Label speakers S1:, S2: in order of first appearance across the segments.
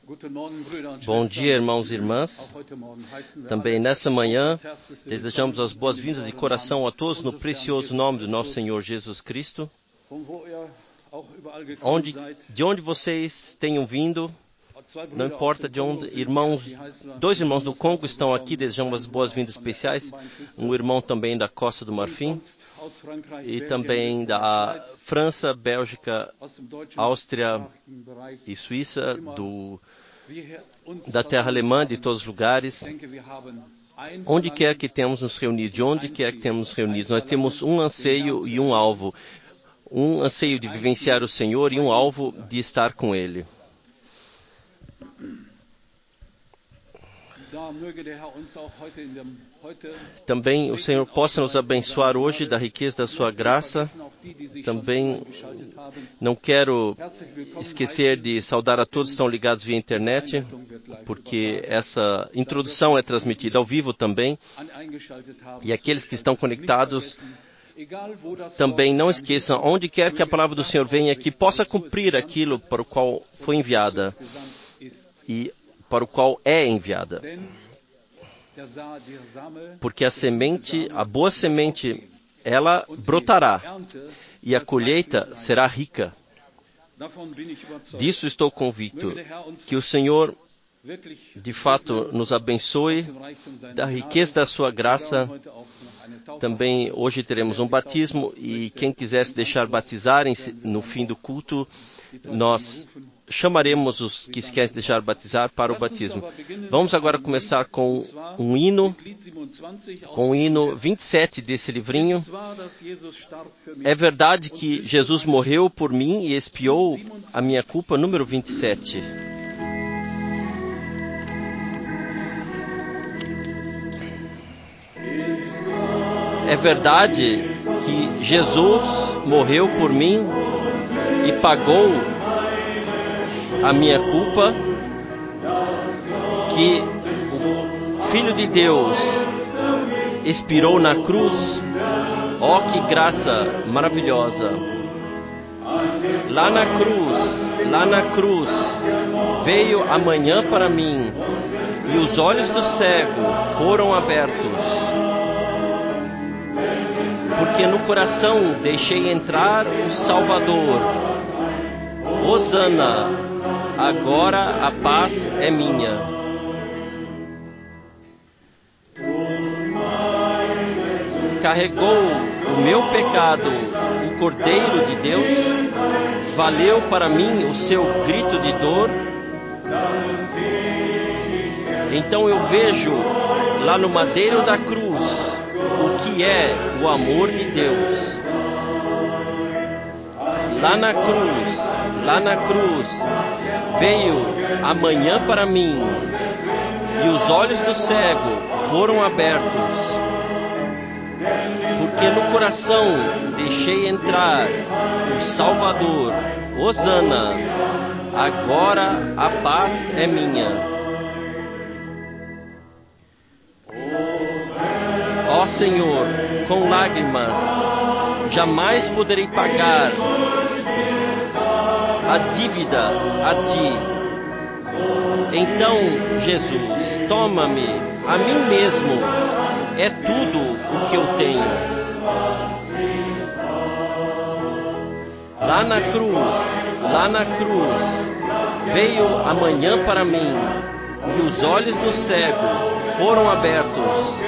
S1: Bom dia, irmãos e irmãs. Também nessa manhã, desejamos as boas-vindas de coração a todos no precioso nome do nosso Senhor Jesus Cristo. De onde vocês tenham vindo, não importa de onde, dois irmãos do Congo estão aqui, desejamos as boas-vindas especiais. Um irmão também da Costa do Marfim e também da França, Bélgica, Áustria e Suíça, da terra alemã, de todos os lugares. Onde quer que temos nos reunido, nós temos um anseio e um alvo. Um anseio de vivenciar o Senhor e um alvo de estar com Ele. Também o Senhor possa nos abençoar hoje da riqueza da sua graça. Também não quero esquecer de saudar a todos que estão ligados via internet, porque essa introdução é transmitida ao vivo também. E aqueles que estão conectados, também não esqueçam, onde quer que a palavra do Senhor venha, que possa cumprir aquilo para o qual foi enviada e para o qual é enviada. Porque a boa semente, ela brotará e a colheita será rica. Disso estou convicto, que o Senhor de fato nos abençoe da riqueza da sua graça. Também hoje teremos um batismo e quem quiser se deixar batizar no fim do culto, nós chamaremos os que se querem se deixar batizar para o batismo. Vamos agora começar com o hino 27 desse livrinho. É verdade que Jesus morreu por mim e expiou a minha culpa, número 27. É verdade que Jesus morreu por mim e pagou a minha culpa, que o Filho de Deus expirou na cruz. Oh, que graça maravilhosa! Lá na cruz, veio a manhã para mim e os olhos do cego foram abertos. Porque no coração deixei entrar o Salvador. Hosana, agora a paz é minha. Carregou o meu pecado, o Cordeiro de Deus, valeu para mim o seu grito de dor. Então eu vejo lá no madeiro da cruz o que é o amor de Deus. Lá na cruz, veio a manhã para mim e os olhos do cego foram abertos. Porque no coração deixei entrar o Salvador. Hosana, agora a paz é minha. Ó Senhor, com lágrimas jamais poderei pagar a dívida a Ti. Então, Jesus, toma-me a mim mesmo, é tudo o que eu tenho. Lá na cruz, veio a manhã para mim e os olhos do cego foram abertos.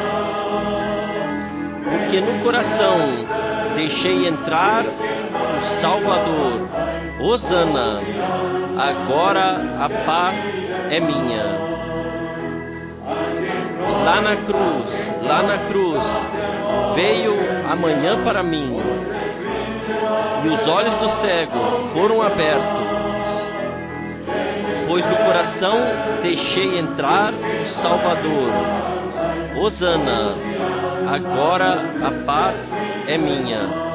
S1: Porque no coração deixei entrar o Salvador. Hosana, agora a paz é minha. Lá na cruz, veio a manhã para mim e os olhos do cego foram abertos. Pois no coração deixei entrar o Salvador. Hosana, agora a paz é minha.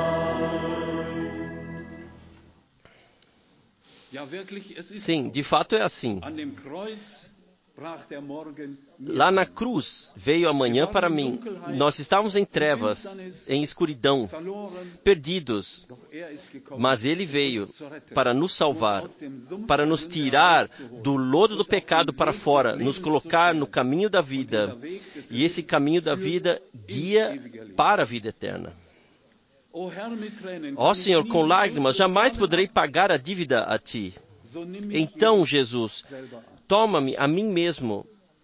S1: Sim, de fato é assim. Lá na cruz veio a manhã para mim. Nós estávamos em trevas, em escuridão, perdidos. Mas Ele veio para nos salvar, para nos tirar do lodo do pecado para fora, nos colocar no caminho da vida. E esse caminho da vida guia para a vida eterna. Ó Senhor, com lágrimas, jamais poderei pagar a dívida a Ti. Então, Jesus, toma-me a mim mesmo.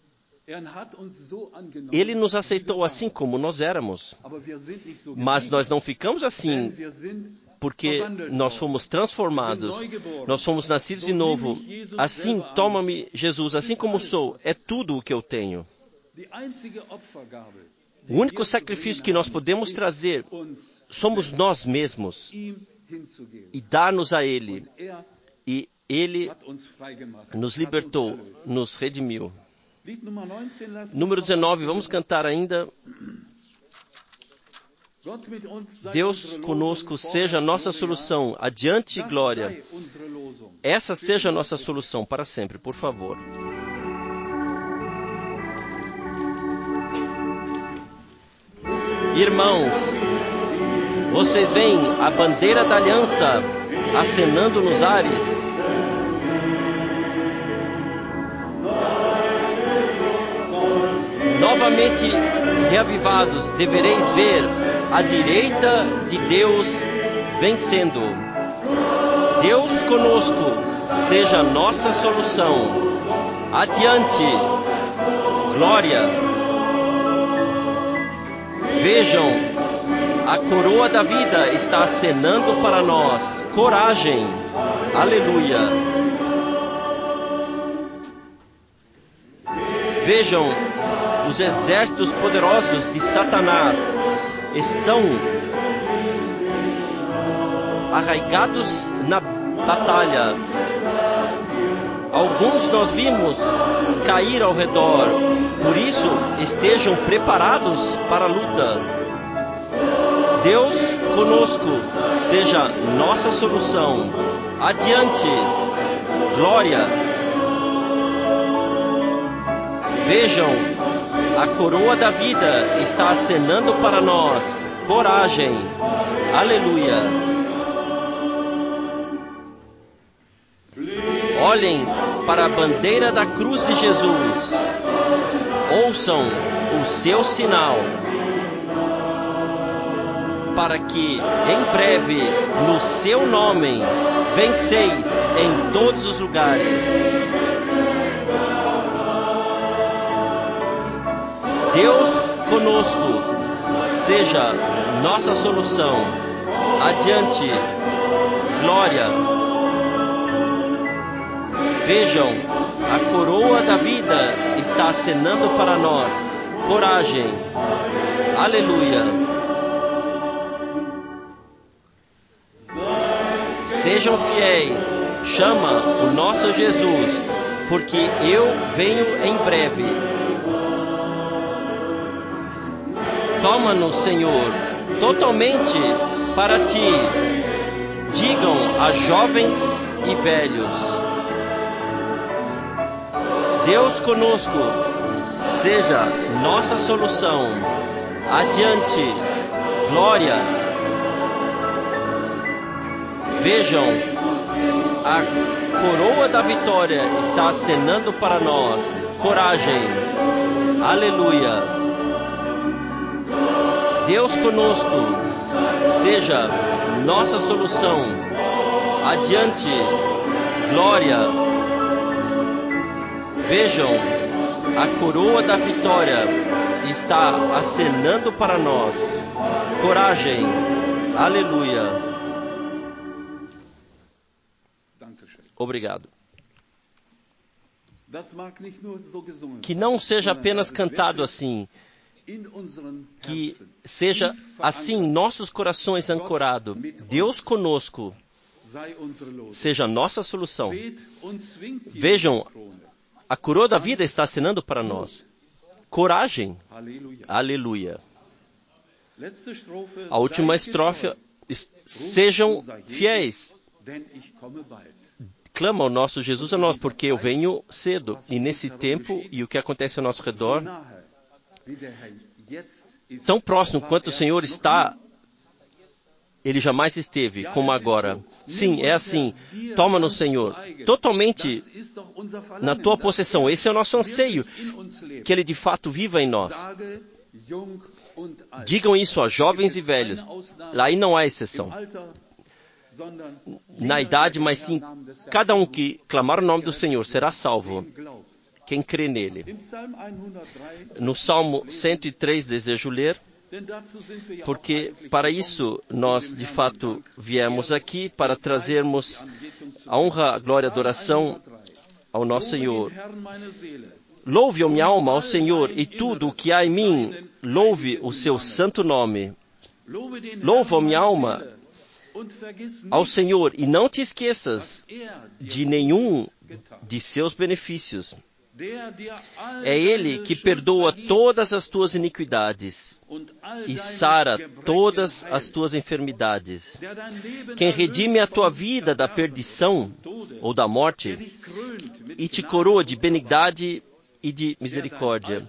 S1: Ele nos aceitou assim como nós éramos. Mas nós não ficamos assim porque nós fomos transformados. Nós fomos nascidos de novo. Assim, toma-me, Jesus, assim como sou. É tudo o que eu tenho. O único sacrifício que nós podemos trazer somos nós mesmos e dar-nos a Ele. E Ele nos libertou, nos redimiu. Número 19, vamos cantar ainda. Deus conosco seja a nossa solução. Adiante, glória. Essa seja a nossa solução para sempre, por favor. Irmãos, vocês veem a bandeira da aliança acenando nos ares? Novamente reavivados, devereis ver a direita de Deus vencendo. Deus conosco seja a nossa solução. Adiante, glória. Vejam, a coroa da vida está acenando para nós. Coragem. Aleluia. Vejam, os exércitos poderosos de Satanás estão arraigados na batalha. Alguns nós vimos cair ao redor. Por isso, estejam preparados para a luta. Deus conosco seja nossa solução. Adiante, glória. Vejam, a coroa da vida está acenando para nós. Coragem. Aleluia. Olhem para a bandeira da cruz de Jesus. Ouçam o seu sinal. Para que, em breve, no seu nome, venceis em todos os lugares. Deus conosco seja nossa solução. Adiante, glória. Vejam, a coroa da vida está acenando para nós. Coragem. Aleluia. Sejam fiéis. Chama o nosso Jesus, porque eu venho em breve. Toma-nos, Senhor, totalmente para Ti. Digam a jovens e velhos. Deus conosco seja nossa solução. Adiante, glória. Vejam, a coroa da vitória está acenando para nós. Coragem. Aleluia. Deus conosco seja nossa solução. Adiante, glória. Vejam, a coroa da vitória está acenando para nós. Coragem. Aleluia. Obrigado. Que não seja apenas cantado assim, que seja assim nossos corações ancorados. Deus conosco seja nossa solução. Vejam, a coroa da vida está acenando para nós. Coragem. Aleluia. A última estrofe, sejam fiéis, clama ao nosso Jesus a nós, porque eu venho cedo. E nesse tempo, e o que acontece ao nosso redor, tão próximo quanto o Senhor está, Ele jamais esteve, como agora. Sim, é assim. Toma-nos, Senhor, totalmente na Tua possessão. Esse é o nosso anseio, que Ele de fato viva em nós. Digam isso a jovens e velhos. Lá aí não há exceção. Na idade, mas sim, cada um que clamar o nome do Senhor será salvo. Quem crê nele. No Salmo 103, desejo ler, porque para isso nós, de fato, viemos aqui, para trazermos a honra, a glória, a adoração ao nosso Senhor. Louve, ó minha alma, ao Senhor, e tudo o que há em mim, louve o seu santo nome. Louva, ó minha alma, ao Senhor, e não te esqueças de nenhum de seus benefícios. É Ele que perdoa todas as tuas iniquidades e sara todas as tuas enfermidades. Quem redime a tua vida da perdição ou da morte e te coroa de benignidade e de misericórdia,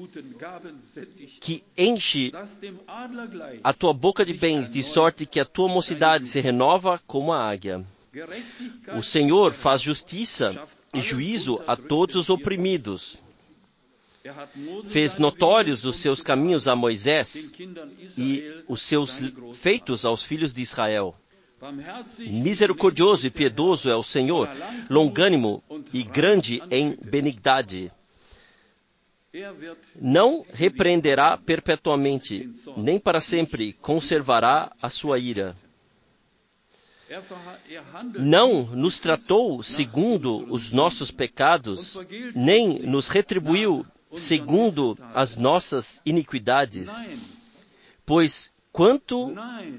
S1: que enche a tua boca de bens, de sorte que a tua mocidade se renova como a águia. O Senhor faz justiça e juízo a todos os oprimidos. Fez notórios os seus caminhos a Moisés e os seus feitos aos filhos de Israel. Misericordioso e piedoso é o Senhor, longânimo e grande em benignidade. Não repreenderá perpetuamente, nem para sempre conservará a sua ira. Não nos tratou segundo os nossos pecados, nem nos retribuiu segundo as nossas iniquidades. Pois quanto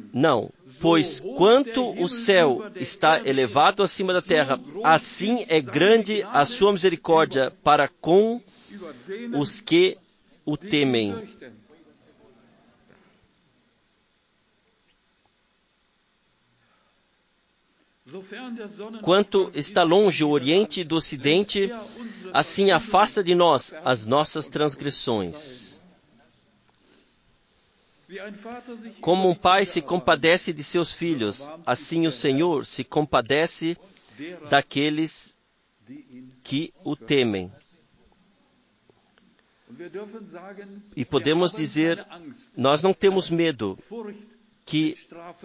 S1: o céu está elevado acima da terra, assim é grande a sua misericórdia para com os que o temem. Quanto está longe o Oriente do Ocidente, assim afasta de nós as nossas transgressões. Como um pai se compadece de seus filhos, assim o Senhor se compadece daqueles que o temem. E podemos dizer, nós não temos medo que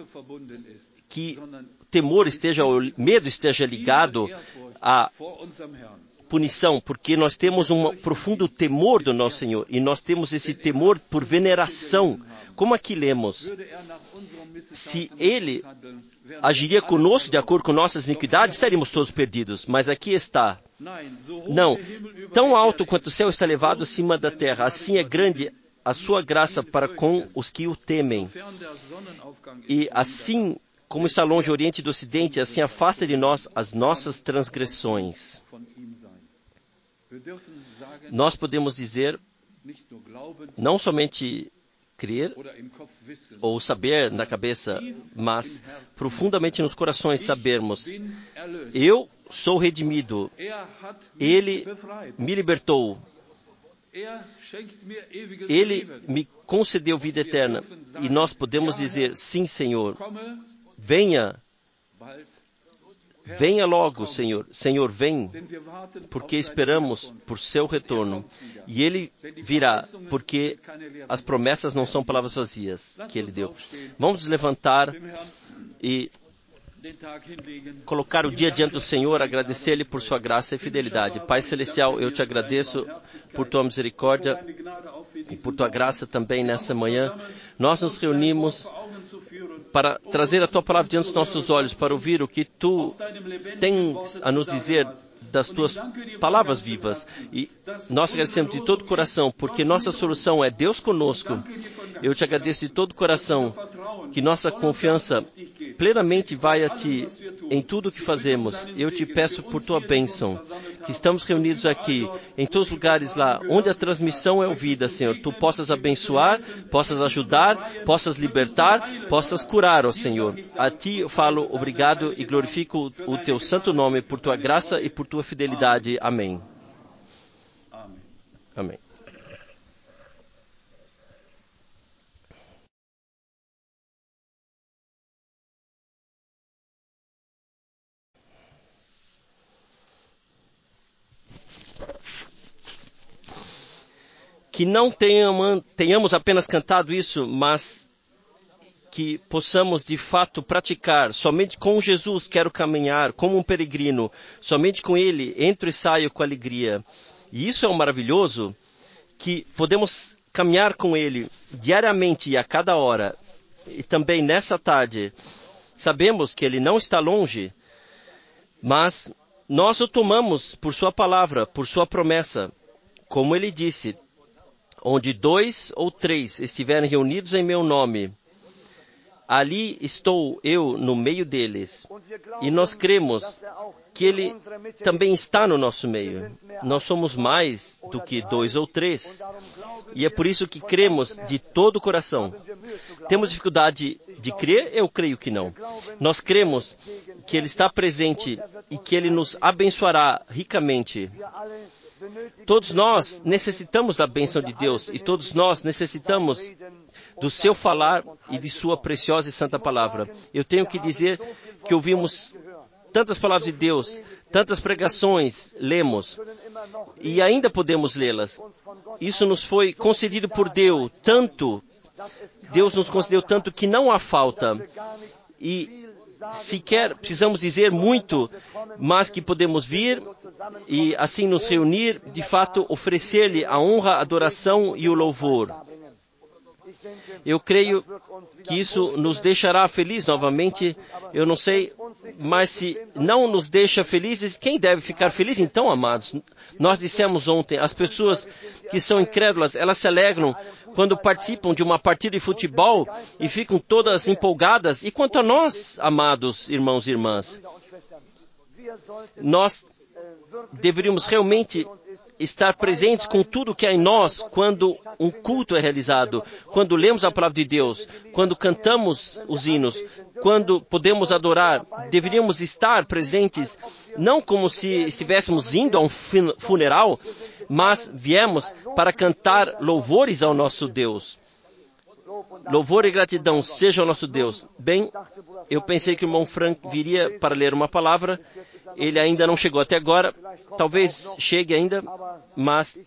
S1: medo esteja ligado à punição, porque nós temos um profundo temor do nosso Senhor, e nós temos esse temor por veneração. Como aqui lemos, se Ele agiria conosco de acordo com nossas iniquidades, estaríamos todos perdidos. Mas aqui está. Não, tão alto quanto o céu está elevado acima da terra, assim é grande a sua graça para com os que o temem. E assim como está longe o Oriente do Ocidente, assim afasta de nós as nossas transgressões. Nós podemos dizer, não somente crer ou saber na cabeça, mas profundamente nos corações sabermos, eu sou redimido, Ele me libertou, Ele me concedeu vida eterna. E nós podemos dizer, sim, Senhor, venha logo, Senhor. Senhor, vem, porque esperamos por seu retorno. E Ele virá, porque as promessas não são palavras vazias que Ele deu. Vamos nos levantar e colocar o dia diante do Senhor, agradecer-lhe por sua graça e fidelidade. Pai Celestial, eu te agradeço por tua misericórdia e por tua graça também nessa manhã. Nós nos reunimos para trazer a tua palavra diante dos nossos olhos, para ouvir o que tu tens a nos dizer das tuas palavras vivas. E nós agradecemos de todo o coração, porque nossa solução é Deus conosco. Eu te agradeço de todo o coração que nossa confiança plenamente vai a Ti em tudo o que fazemos. Eu te peço por Tua bênção, que estamos reunidos aqui, em todos os lugares lá, onde a transmissão é ouvida, Senhor, Tu possas abençoar, possas ajudar, possas libertar, possas curar, ó Senhor. A Ti eu falo obrigado e glorifico o Teu santo nome por Tua graça e por Tua fidelidade. Amém. Amém. Que não tenhamos apenas cantado isso, mas que possamos de fato praticar. Somente com Jesus quero caminhar como um peregrino. Somente com Ele entro e saio com alegria. E isso é um maravilhoso, que podemos caminhar com Ele diariamente e a cada hora. E também nessa tarde. Sabemos que Ele não está longe, mas nós o tomamos por Sua palavra, por Sua promessa. Como Ele disse, onde 2 ou 3 estiverem reunidos em meu nome, ali estou eu no meio deles. E nós cremos que Ele também está no nosso meio. Nós somos mais do que 2 ou 3. E é por isso que cremos de todo o coração. Temos dificuldade de crer? Eu creio que não. Nós cremos que Ele está presente e que Ele nos abençoará ricamente. Todos nós necessitamos da bênção de Deus e todos nós necessitamos do seu falar e de sua preciosa e santa palavra. Eu tenho que dizer que ouvimos tantas palavras de Deus, tantas pregações lemos e ainda podemos lê-las. Isso nos foi concedido por Deus, Deus nos concedeu tanto que não há falta. E sequer precisamos dizer muito, mas que podemos vir e assim nos reunir, de fato oferecer-lhe a honra, a adoração e o louvor. Eu creio que isso nos deixará felizes novamente. Eu não sei, mas se não nos deixa felizes, quem deve ficar feliz então, amados? Nós dissemos ontem, as pessoas que são incrédulas, elas se alegram quando participam de uma partida de futebol e ficam todas empolgadas. E quanto a nós, amados irmãos e irmãs, nós deveríamos realmente estar presentes com tudo que há em nós quando um culto é realizado, quando lemos a palavra de Deus, quando cantamos os hinos, quando podemos adorar. Deveríamos estar presentes, não como se estivéssemos indo a um funeral, mas viemos para cantar louvores ao nosso Deus. Louvor e gratidão seja ao nosso Deus. Bem, eu pensei que o irmão Frank viria para ler uma palavra. Ele ainda não chegou até agora. Talvez chegue ainda, mas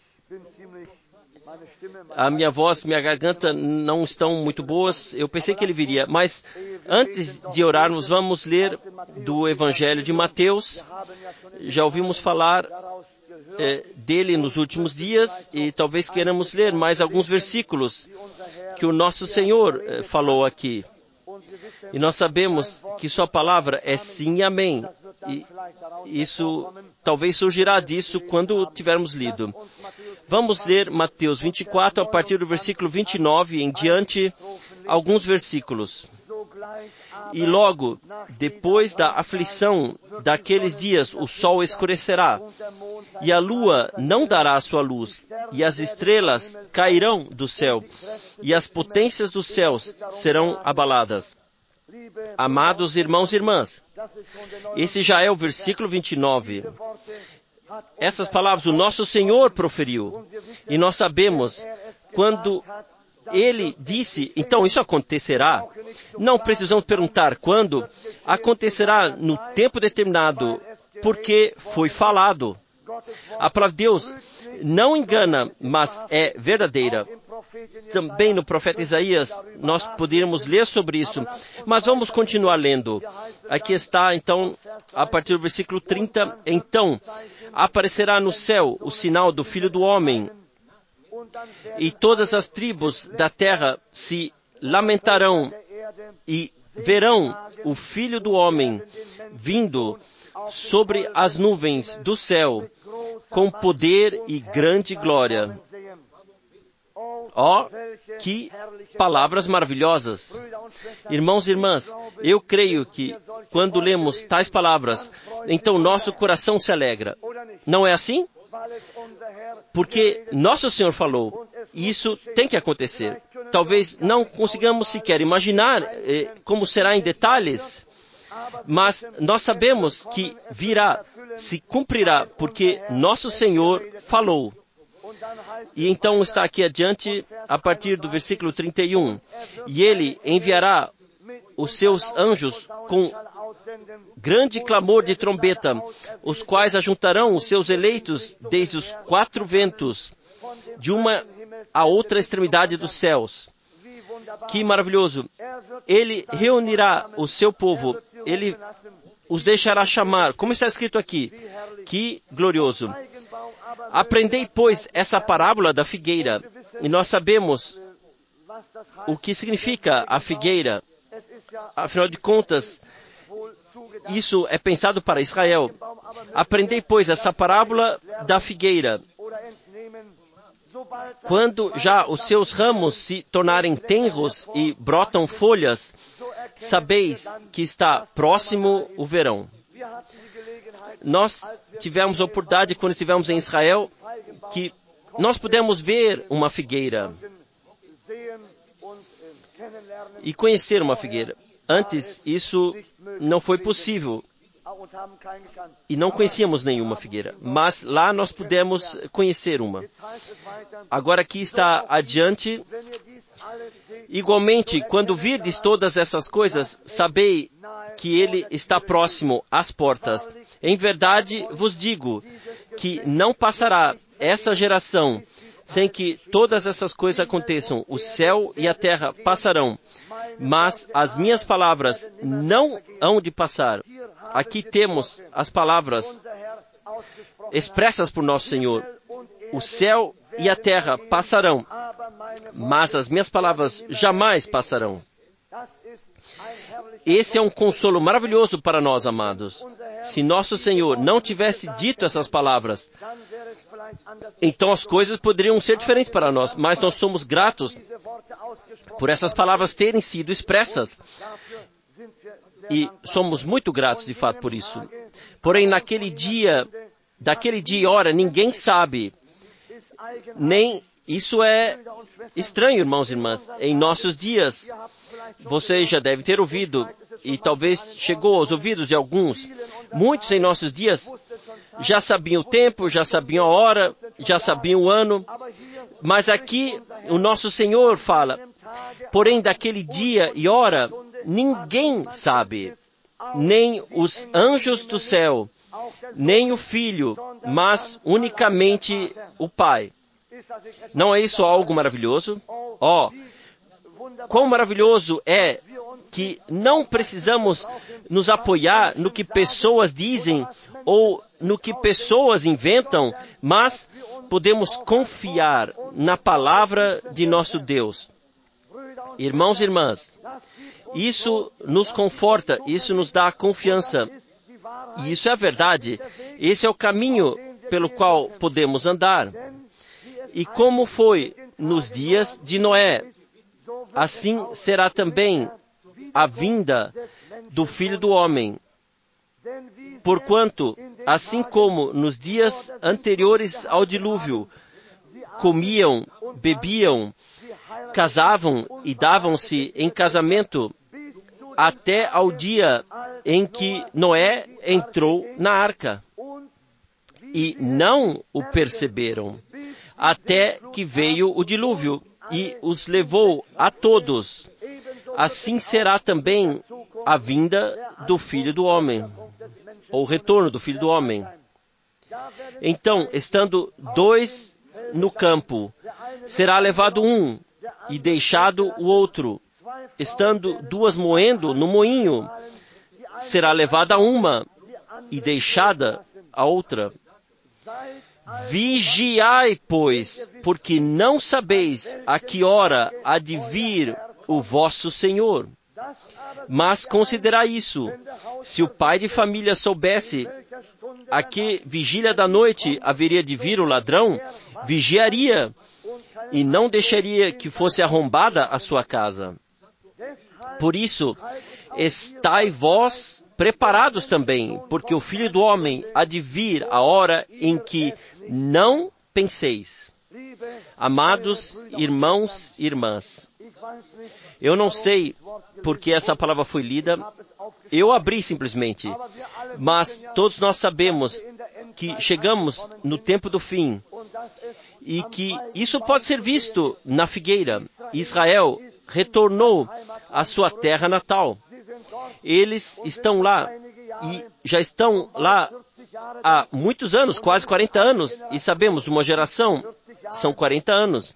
S1: a minha voz, minha garganta não estão muito boas. Eu pensei que ele viria. Mas antes de orarmos, vamos ler do Evangelho de Mateus. Já ouvimos falar dele nos últimos dias e talvez queiramos ler mais alguns versículos que o nosso Senhor falou aqui. E nós sabemos que sua palavra é sim e amém. E isso talvez surgirá disso quando tivermos lido. Vamos ler Mateus 24, a partir do versículo 29 em diante, alguns versículos. E logo, depois da aflição daqueles dias, o sol escurecerá, e a lua não dará a sua luz, e as estrelas cairão do céu, e as potências dos céus serão abaladas. Amados irmãos e irmãs, esse já é o versículo 29. Essas palavras o nosso Senhor proferiu, e nós sabemos, quando Ele disse, então isso acontecerá. Não precisamos perguntar quando. Acontecerá no tempo determinado, porque foi falado. A palavra de Deus não engana, mas é verdadeira. Também no profeta Isaías nós poderíamos ler sobre isso. Mas vamos continuar lendo. Aqui está, então, a partir do versículo 30. Então, aparecerá no céu o sinal do Filho do Homem, e todas as tribos da terra se lamentarão e verão o Filho do Homem vindo sobre as nuvens do céu com poder e grande glória. Ó, Que palavras maravilhosas! Irmãos e irmãs, eu creio que quando lemos tais palavras, então nosso coração se alegra. Não é assim? Porque nosso Senhor falou, e isso tem que acontecer. Talvez não consigamos sequer imaginar como será em detalhes, mas nós sabemos que virá, se cumprirá, porque nosso Senhor falou. E então está aqui adiante, a partir do versículo 31. E Ele enviará os seus anjos com grande clamor de trombeta, os quais ajuntarão os seus eleitos desde os 4 ventos, de uma a outra extremidade dos céus. Que maravilhoso! Ele reunirá o seu povo, Ele os deixará chamar, como está escrito aqui. Que glorioso! Aprendei, pois, essa parábola da figueira, e nós sabemos o que significa a figueira. Afinal de contas, isso é pensado para Israel. Aprendei, pois, essa parábola da figueira. Quando já os seus ramos se tornarem tenros e brotam folhas, sabeis que está próximo o verão. Nós tivemos a oportunidade, quando estivemos em Israel, que nós pudemos ver uma figueira e conhecer uma figueira. Antes, isso não foi possível. E não conhecíamos nenhuma figueira. Mas lá nós pudemos conhecer uma. Agora aqui está adiante. Igualmente, quando virdes todas essas coisas, sabei que Ele está próximo às portas. Em verdade vos digo que não passará essa geração sem que todas essas coisas aconteçam. O céu e a terra passarão, mas as minhas palavras não hão de passar. Aqui temos as palavras expressas por nosso Senhor. O céu e a terra passarão, mas as minhas palavras jamais passarão. Esse é um consolo maravilhoso para nós, amados. Se nosso Senhor não tivesse dito essas palavras, então as coisas poderiam ser diferentes para nós, mas nós somos gratos por essas palavras terem sido expressas. E somos muito gratos, de fato, por isso. Porém, daquele dia e hora, ninguém sabe. Nem isso é estranho, irmãos e irmãs. Em nossos dias, você já deve ter ouvido, e talvez chegou aos ouvidos de alguns, muitos em nossos dias já sabiam o tempo, já sabiam a hora, já sabiam o ano. Mas aqui o nosso Senhor fala, porém daquele dia e hora, ninguém sabe, nem os anjos do céu, nem o Filho, mas unicamente o Pai. Não é isso algo maravilhoso? Quão maravilhoso é que não precisamos nos apoiar no que pessoas dizem ou no que pessoas inventam, mas podemos confiar na palavra de nosso Deus. Irmãos e irmãs, isso nos conforta, isso nos dá confiança. E isso é a verdade. Esse é o caminho pelo qual podemos andar. E como foi nos dias de Noé, assim será também a vinda do Filho do Homem. Porquanto, assim como nos dias anteriores ao dilúvio, comiam, bebiam, casavam e davam-se em casamento, até ao dia em que Noé entrou na arca. E não o perceberam, até que veio o dilúvio e os levou a todos. Assim será também a vinda do Filho do Homem, ou o retorno do Filho do Homem. Então, estando 2 no campo, será levado um e deixado o outro. Estando 2 moendo no moinho, será levada uma e deixada a outra. Vigiai, pois, porque não sabeis a que hora há de vir o vosso Senhor. Mas considerai isso: se o pai de família soubesse a que vigília da noite haveria de vir o ladrão, vigiaria e não deixaria que fosse arrombada a sua casa. Por isso, estai vós preparados também, porque o Filho do Homem há de vir a hora em que não penseis. Amados irmãos e irmãs, eu não sei porque essa palavra foi lida, eu abri simplesmente, mas todos nós sabemos que chegamos no tempo do fim e que isso pode ser visto na figueira. Israel retornou à sua terra natal. Eles estão lá e já estão lá há muitos anos, quase 40 anos, e sabemos, uma geração são 40 anos.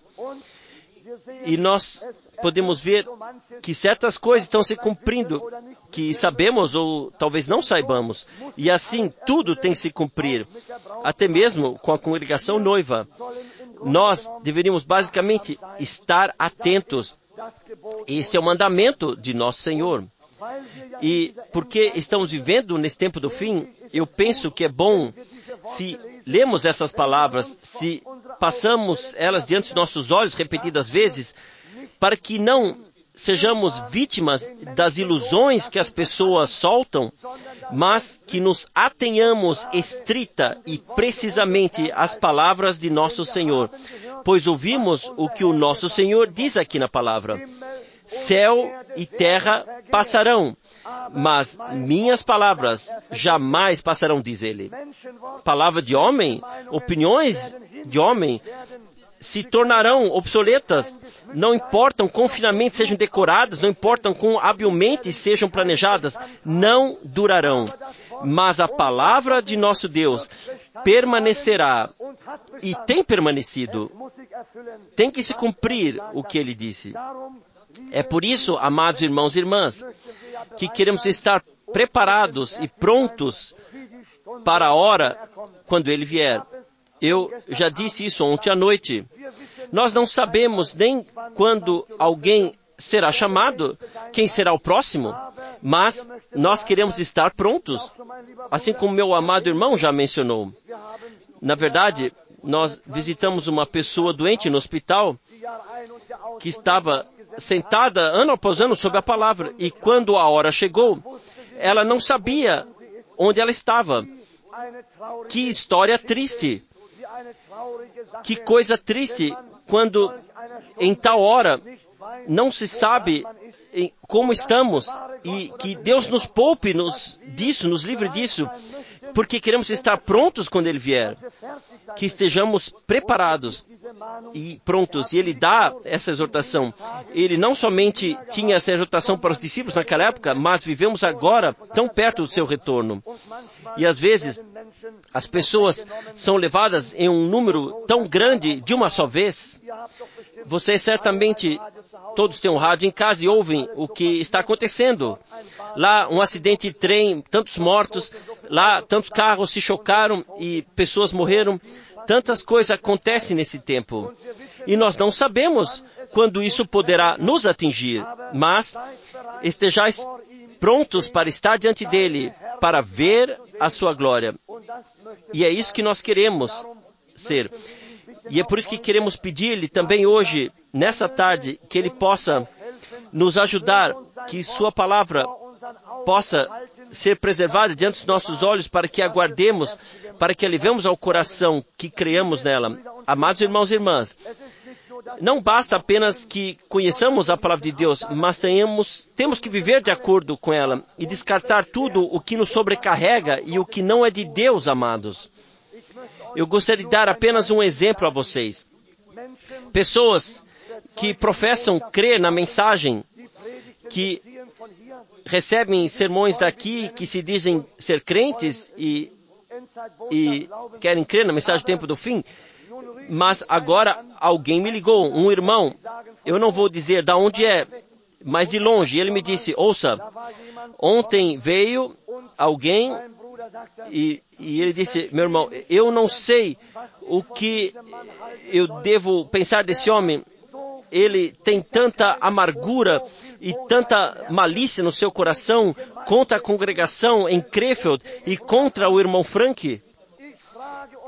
S1: E nós podemos ver que certas coisas estão se cumprindo, que sabemos ou talvez não saibamos. E assim, tudo tem que se cumprir, até mesmo com a congregação noiva. Nós deveríamos basicamente estar atentos. Esse é o mandamento de nosso Senhor. E porque estamos vivendo nesse tempo do fim, eu penso que é bom se lemos essas palavras, se passamos elas diante dos nossos olhos repetidas vezes, para que não sejamos vítimas das ilusões que as pessoas soltam, mas que nos atenhamos estrita e precisamente às palavras de nosso Senhor. Pois ouvimos o que o nosso Senhor diz aqui na palavra. Céu e terra passarão, mas minhas palavras jamais passarão, diz ele. Palavra de homem, opiniões de homem se tornarão obsoletas. Não importam quão finamente sejam decoradas, não importam quão habilmente sejam planejadas, não durarão. Mas a palavra de nosso Deus permanecerá e tem permanecido. Tem que se cumprir o que ele disse. É por isso, amados irmãos e irmãs, que queremos estar preparados e prontos para a hora quando ele vier. Eu já disse isso ontem à noite. Nós não sabemos nem quando alguém será chamado, quem será o próximo, mas nós queremos estar prontos, assim como meu amado irmão já mencionou. Na verdade, nós visitamos uma pessoa doente no hospital que estava sentada ano após ano sob a palavra, e quando a hora chegou, ela não sabia onde ela estava. Que história triste! Que coisa triste quando em tal hora não se sabe como estamos, e que Deus nos poupe disso, nos livre disso, porque queremos estar prontos quando Ele vier, que estejamos preparados e prontos. E Ele dá essa exortação. Ele não somente tinha essa exortação para os discípulos naquela época, mas vivemos agora tão perto do seu retorno. E às vezes, as pessoas são levadas em um número tão grande de uma só vez. Vocês certamente, todos têm um rádio em casa e ouvem o que está acontecendo. Lá, um acidente de trem, tantos mortos, lá, tantos carros se chocaram e pessoas morreram. Tantas coisas acontecem nesse tempo. E nós não sabemos quando isso poderá nos atingir, mas estejais prontos para estar diante dele, para ver a sua glória. E é isso que nós queremos ser. E é por isso que queremos pedir-lhe também hoje, nessa tarde, que ele possa nos ajudar, que sua palavra possa ser preservada diante dos nossos olhos, para que aguardemos, para que levemos ao coração, que creamos nela. Amados irmãos e irmãs, não basta apenas que conheçamos a palavra de Deus, mas temos que viver de acordo com ela e descartar tudo o que nos sobrecarrega e o que não é de Deus, amados. Eu gostaria de dar apenas um exemplo a vocês. Pessoas que professam crer na mensagem, que recebem sermões daqui, que se dizem ser crentes e querem crer na mensagem do tempo do fim, mas agora alguém me ligou, um irmão, eu não vou dizer de onde é, mas de longe, ele me disse, ouça, ontem veio alguém e ele disse, meu irmão, eu não sei o que eu devo pensar desse homem. Ele tem tanta amargura e tanta malícia no seu coração contra a congregação em Krefeld e contra o irmão Frank.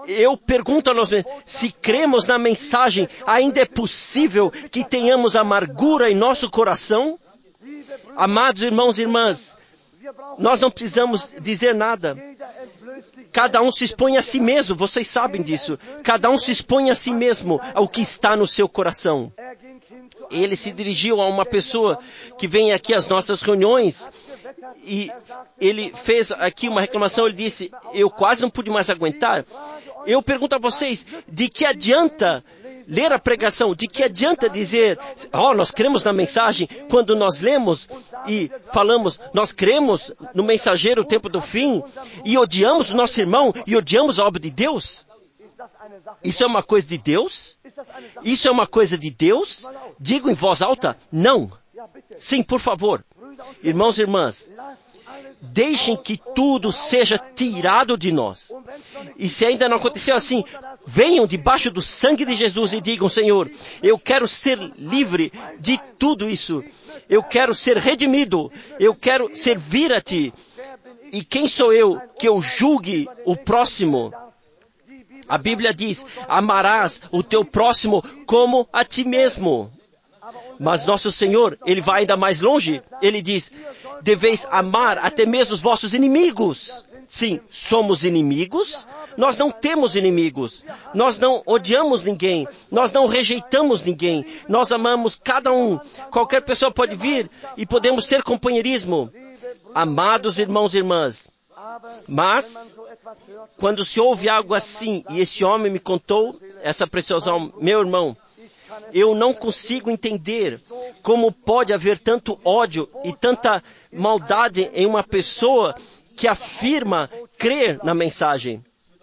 S1: eu pergunto a nós mesmos, se cremos na mensagem, ainda é possível que tenhamos amargura em nosso coração? Amados irmãos e irmãs, nós não precisamos dizer nada. Cada um se expõe a si mesmo, vocês sabem disso. Cada um se expõe a si mesmo, ao que está no seu coração. Ele se dirigiu a uma pessoa que vem aqui às nossas reuniões e ele fez aqui uma reclamação. Ele disse, eu quase não pude mais aguentar. Eu pergunto a vocês, de que adianta ler a pregação? De que adianta dizer, nós cremos na mensagem, quando nós lemos e falamos, nós cremos no mensageiro, o tempo do fim, e odiamos o nosso irmão, e odiamos a obra de Deus? Isso é uma coisa de Deus? Isso é uma coisa de Deus? Digo em voz alta, não. Sim, por favor. Irmãos e irmãs, deixem que tudo seja tirado de nós. E se ainda não aconteceu assim, venham debaixo do sangue de Jesus e digam, Senhor, eu quero ser livre de tudo isso. Eu quero ser redimido. Eu quero servir a Ti. E quem sou eu que eu julgue o próximo? A Bíblia diz, amarás o teu próximo como a ti mesmo. Mas nosso Senhor, Ele vai ainda mais longe. Ele diz, deveis amar até mesmo os vossos inimigos. Sim, somos inimigos. Nós não temos inimigos. Nós não odiamos ninguém. Nós não rejeitamos ninguém. Nós amamos cada um. Qualquer pessoa pode vir e podemos ter companheirismo. Amados irmãos e irmãs, mas quando se ouve algo assim, e esse homem me contou, essa preciosa alma, meu irmão, eu não consigo entender como pode haver tanto ódio e tanta maldade em uma pessoa que afirma crer na mensagem.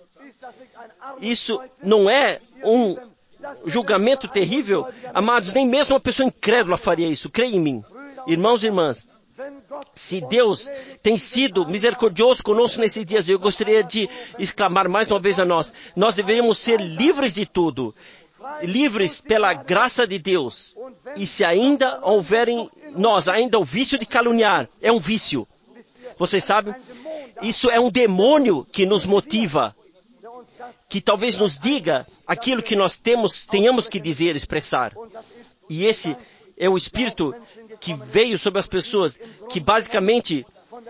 S1: Isso não é um julgamento terrível? Amados, nem mesmo uma pessoa incrédula faria isso, creia em mim. Irmãos e irmãs, se Deus tem sido misericordioso conosco nesses dias, eu gostaria de exclamar mais uma vez a nós, nós deveríamos ser livres de tudo, livres pela graça de Deus. E se ainda houver em nós ainda o vício de caluniar, é um vício. Vocês sabem? Isso é um demônio que nos motiva, que talvez nos diga aquilo que nós tenhamos que dizer, expressar. E esse é o espírito que veio sobre as pessoas, que basicamente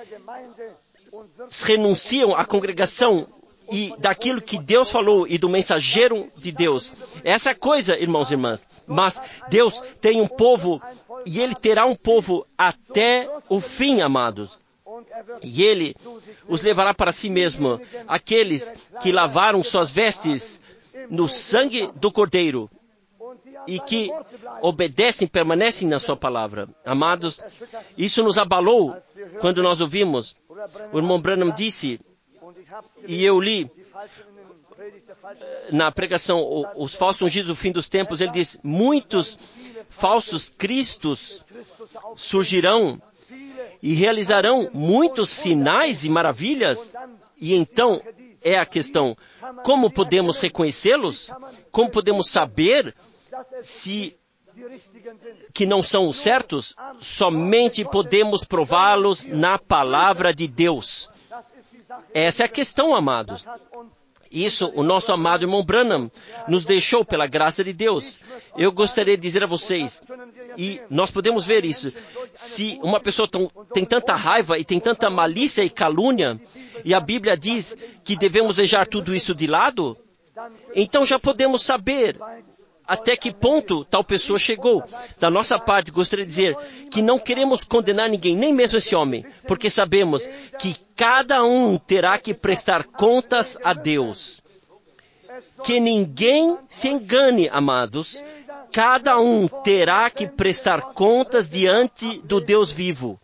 S1: renunciam à congregação e daquilo que Deus falou e do mensageiro de Deus. Essa é a coisa, irmãos e irmãs. Mas Deus tem um povo e Ele terá um povo até o fim, amados. E Ele os levará para si mesmo. Aqueles que lavaram suas vestes no sangue do Cordeiro e que obedecem, permanecem na sua palavra. Amados, isso nos abalou quando nós ouvimos. O irmão Branham disse, e eu li na pregação, os falsos ungidos do fim dos tempos, ele diz, muitos falsos cristos surgirão e realizarão muitos sinais e maravilhas. E então é a questão, como podemos reconhecê-los? Como podemos saber que não são os certos? Somente podemos prová-los na palavra de Deus. Essa é a questão, amados. Isso o nosso amado irmão Branham nos deixou pela graça de Deus. Eu gostaria de dizer a vocês, e nós podemos ver isso, se uma pessoa tem tanta raiva e tem tanta malícia e calúnia, e a Bíblia diz que devemos deixar tudo isso de lado, então já podemos saber até que ponto tal pessoa chegou. Da nossa parte, gostaria de dizer que não queremos condenar ninguém, nem mesmo esse homem, porque sabemos que cada um terá que prestar contas a Deus. Que ninguém se engane, amados. Cada um terá que prestar contas diante do Deus vivo.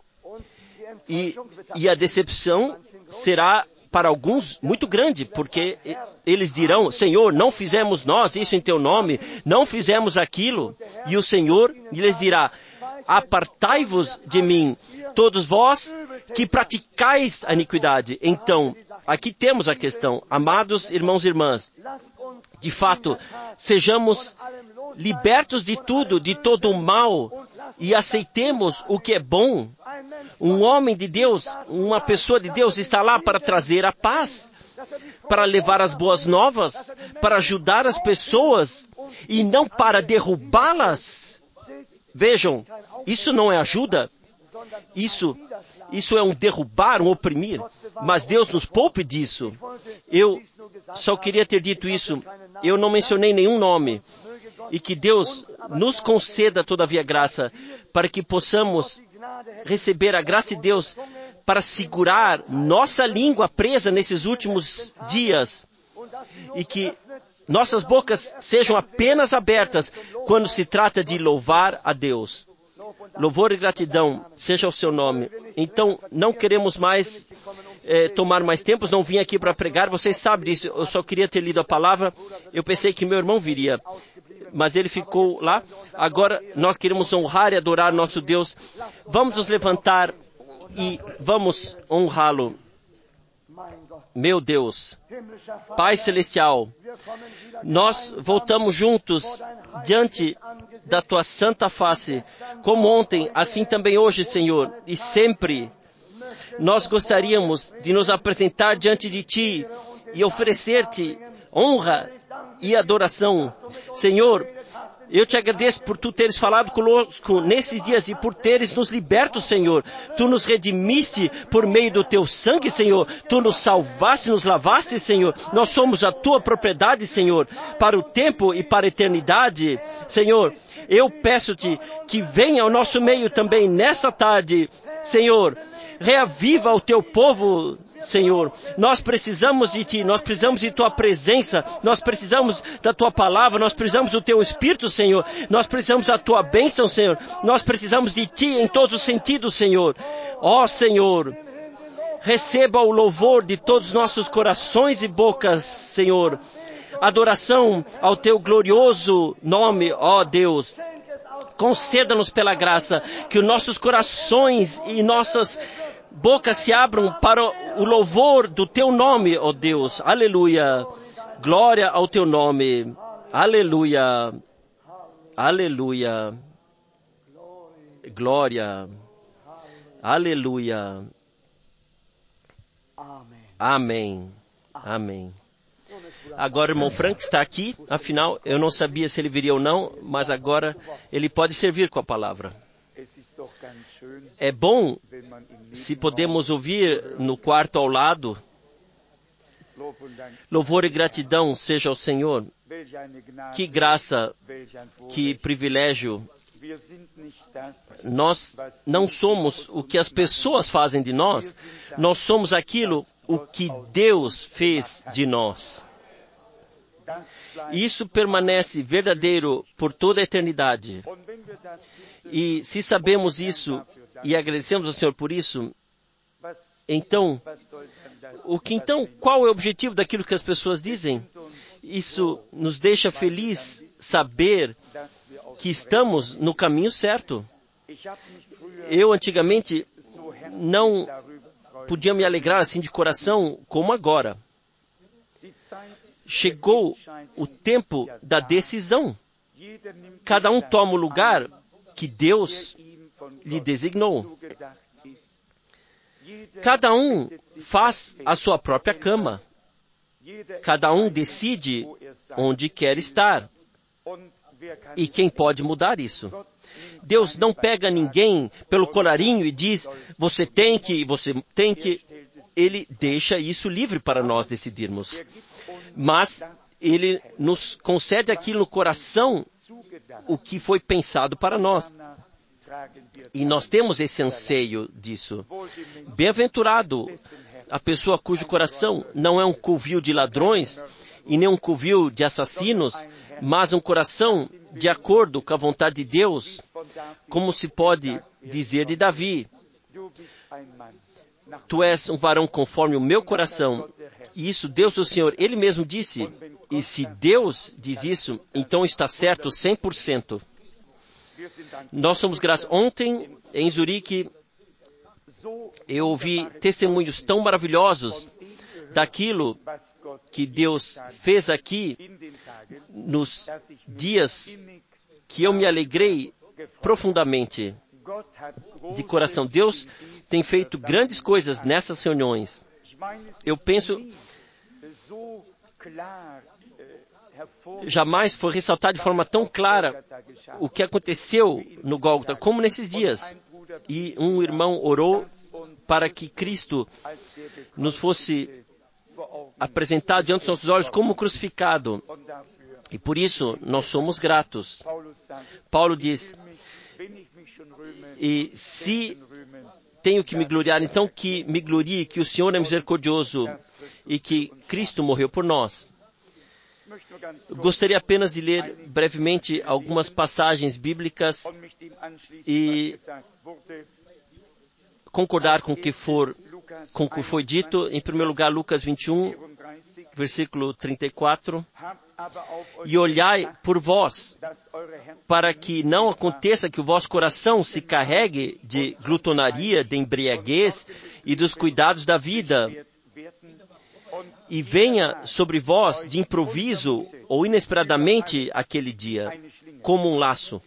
S1: E a decepção será para alguns muito grande, porque eles dirão, Senhor, não fizemos nós isso em teu nome, não fizemos aquilo. E o Senhor lhes dirá, apartai-vos de mim, todos vós que praticais a iniquidade. Então, aqui temos a questão, amados irmãos e irmãs, de fato, sejamos libertos de tudo, de todo o mal, e aceitemos o que é bom. Um homem de Deus, uma pessoa de Deus está lá para trazer a paz. para levar as boas novas, para ajudar as pessoas e não para derrubá-las. Vejam, isso não é ajuda. Isso é um derrubar, um oprimir. Mas Deus nos poupe disso. Eu só queria ter dito isso. Eu não mencionei nenhum nome. E que Deus nos conceda, todavia, graça, para que possamos receber a graça de Deus para segurar nossa língua presa nesses últimos dias. E que nossas bocas sejam apenas abertas quando se trata de louvar a Deus. Louvor e gratidão seja o seu nome. Então, não queremos mais tomar mais tempo. Não vim aqui para pregar, vocês sabem disso. Eu só queria ter lido a palavra. Eu pensei que meu irmão viria, mas ele ficou lá. Agora, nós queremos honrar e adorar nosso Deus. Vamos nos levantar e vamos honrá-lo. Meu Deus, Pai Celestial, nós voltamos juntos diante da Tua santa face, como ontem, assim também hoje, Senhor, e sempre. Nós gostaríamos de nos apresentar diante de Ti e oferecer-Te honra e adoração. Senhor, eu te agradeço por Tu teres falado conosco nesses dias e por teres nos liberto, Senhor. Tu nos redimiste por meio do Teu sangue, Senhor. Tu nos salvaste, nos lavaste, Senhor. Nós somos a Tua propriedade, Senhor, para o tempo e para a eternidade. Senhor, eu peço-Te que venha ao nosso meio também nessa tarde, Senhor. Reaviva o Teu povo, Senhor. Nós precisamos de Ti, nós precisamos de Tua presença, nós precisamos da Tua palavra, nós precisamos do Teu Espírito, Senhor. Nós precisamos da Tua bênção, Senhor. Nós precisamos de Ti em todos os sentidos, Senhor. Ó Senhor, receba o louvor de todos os nossos corações e bocas, Senhor. Adoração ao Teu glorioso nome, ó Deus. Conceda-nos pela graça que os nossos corações e nossas bocas se abram para o louvor do Teu nome, ó Deus. Aleluia. Glória ao Teu nome. Aleluia. Aleluia. Glória. Aleluia. Amém. Amém. Agora o irmão Frank está aqui. Afinal, eu não sabia se ele viria ou não, mas agora ele pode servir com a palavra. É bom se podemos ouvir no quarto ao lado. Louvor e gratidão seja ao Senhor. Que graça, que privilégio. Nós não somos o que as pessoas fazem de nós. Nós somos aquilo o que Deus fez de nós. Isso permanece verdadeiro por toda a eternidade. E se sabemos isso e agradecemos ao Senhor por isso, então, qual é o objetivo daquilo que as pessoas dizem? Isso nos deixa feliz saber que estamos no caminho certo. Eu antigamente não podia me alegrar assim de coração como agora. Chegou o tempo da decisão. Cada um toma o lugar que Deus lhe designou. Cada um faz a sua própria cama. Cada um decide onde quer estar. E quem pode mudar isso? Deus não pega ninguém pelo colarinho e diz, você tem que. Ele deixa isso livre para nós decidirmos. Mas Ele nos concede aquilo no coração, o que foi pensado para nós. E nós temos esse anseio disso. Bem-aventurado a pessoa cujo coração não é um covil de ladrões e nem um covil de assassinos, mas um coração de acordo com a vontade de Deus, como se pode dizer de Davi. Tu és um varão conforme o meu coração. E isso Deus, o Senhor, Ele mesmo disse. E se Deus diz isso, então está certo 100%. Nós somos gratos. Ontem, em Zurique, eu ouvi testemunhos tão maravilhosos daquilo que Deus fez aqui nos dias que eu me alegrei profundamente de coração. Deus tem feito grandes coisas nessas reuniões. Eu penso jamais foi ressaltado de forma tão clara o que aconteceu no Gólgota, como nesses dias. E um irmão orou para que Cristo nos fosse apresentado diante dos nossos olhos como crucificado. E por isso nós somos gratos. Paulo diz, e se tenho que me gloriar, então que me glorie, que o Senhor é misericordioso e que Cristo morreu por nós. Gostaria apenas de ler brevemente algumas passagens bíblicas e concordar com o que foi dito. Em primeiro lugar, Lucas 21, versículo 34. E olhai por vós, para que não aconteça que o vosso coração se carregue de glutonaria, de embriaguez e dos cuidados da vida, e venha sobre vós de improviso ou inesperadamente aquele dia, como um laço.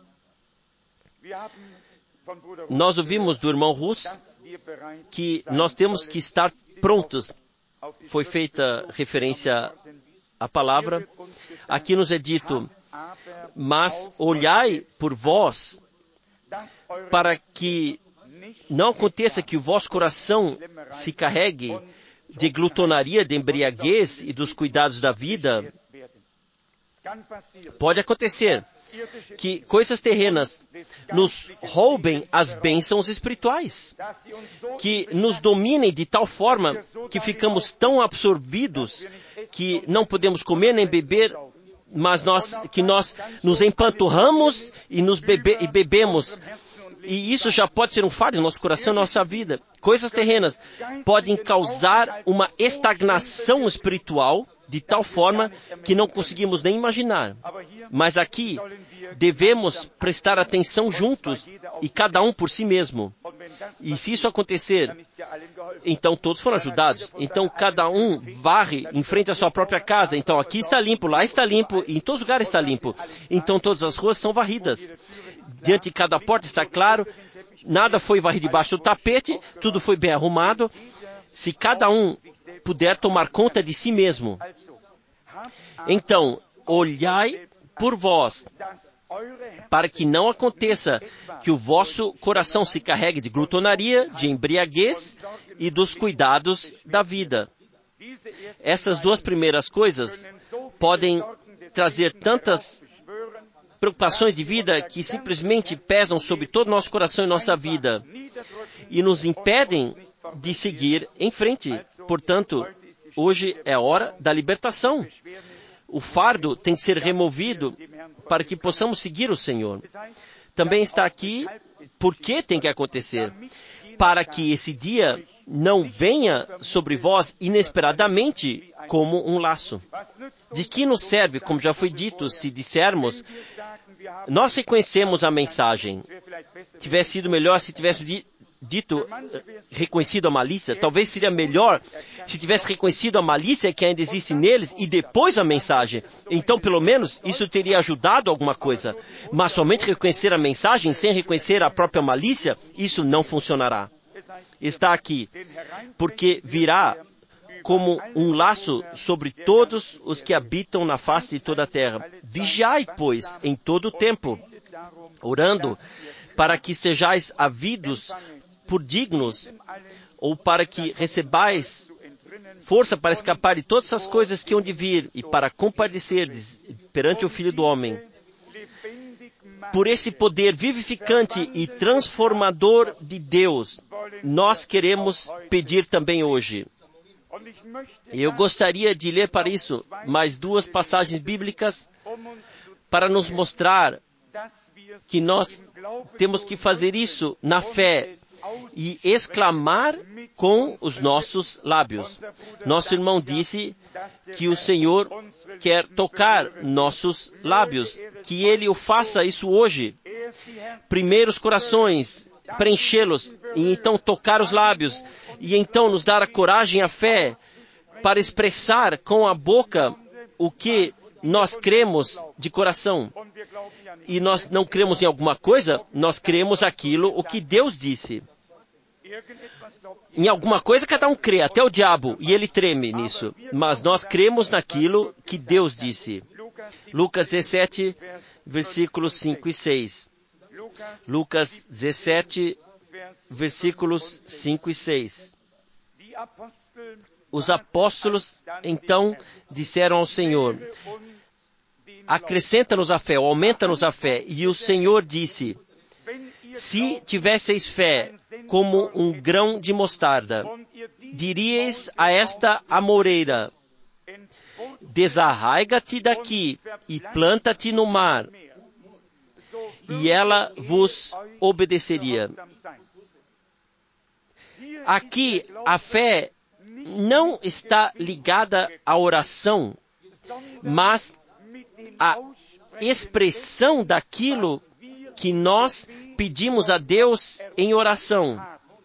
S1: Nós ouvimos do irmão Russ que nós temos que estar prontos. Foi feita referência à palavra. Aqui nos é dito, mas olhai por vós, para que não aconteça que o vosso coração se carregue de glutonaria, de embriaguez e dos cuidados da vida. Pode acontecer que coisas terrenas nos roubem as bênçãos espirituais, que nos dominem de tal forma que ficamos tão absorvidos que não podemos comer nem beber, mas nós nos empanturramos e bebemos. E isso já pode ser um fardo no nosso coração, na nossa vida. Coisas terrenas podem causar uma estagnação espiritual de tal forma que não conseguimos nem imaginar. Mas aqui devemos prestar atenção juntos e cada um por si mesmo. E se isso acontecer, então todos foram ajudados. Então cada um varre em frente à sua própria casa. Então aqui está limpo, lá está limpo, e em todos os lugares está limpo. Então todas as ruas estão varridas. Diante de cada porta está claro, nada foi varrido debaixo do tapete, tudo foi bem arrumado. Se cada um puder tomar conta de si mesmo. Então, olhai por vós, para que não aconteça que o vosso coração se carregue de glutonaria, de embriaguez e dos cuidados da vida. Essas duas primeiras coisas podem trazer tantas preocupações de vida que simplesmente pesam sobre todo o nosso coração e nossa vida e nos impedem de seguir em frente. Portanto, hoje é a hora da libertação. O fardo tem que ser removido para que possamos seguir o Senhor. Também está aqui por que tem que acontecer. Para que esse dia não venha sobre vós inesperadamente como um laço. De que nos serve, como já foi dito, se dissermos, nós reconhecemos a mensagem. Tivesse sido melhor se tivesse reconhecido a malícia. Talvez seria melhor se tivesse reconhecido a malícia que ainda existe neles e depois a mensagem. Então, pelo menos, isso teria ajudado alguma coisa. Mas somente reconhecer a mensagem sem reconhecer a própria malícia, isso não funcionará. Está aqui, porque virá como um laço sobre todos os que habitam na face de toda a terra. Vigiai, pois, em todo o tempo, orando, para que sejais havidos por dignos, ou para que recebais força para escapar de todas as coisas que hão de vir, e para compadecerdes perante o Filho do Homem. Por esse poder vivificante e transformador de Deus, nós queremos pedir também hoje. Eu gostaria de ler para isso mais duas passagens bíblicas para nos mostrar que nós temos que fazer isso na fé e exclamar com os nossos lábios. Nosso irmão disse que o Senhor quer tocar nossos lábios, que Ele o faça isso hoje. Primeiro os corações, preenchê-los, e então tocar os lábios, e então nos dar a coragem e a fé para expressar com a boca o que nós cremos de coração. E nós não cremos em alguma coisa, nós cremos o que Deus disse. Em alguma coisa cada um crê, até o diabo, e ele treme nisso. Mas nós cremos naquilo que Deus disse. Lucas 17, versículos 5 e 6. Lucas 17, versículos 5 e 6. Os apóstolos, então, disseram ao Senhor, acrescenta-nos a fé, ou aumenta-nos a fé. E o Senhor disse, se tivesseis fé como um grão de mostarda, diríeis a esta amoreira, desarraiga-te daqui e planta-te no mar, e ela vos obedeceria. Aqui, a fé não está ligada à oração, mas à expressão daquilo que nós pedimos a Deus em oração.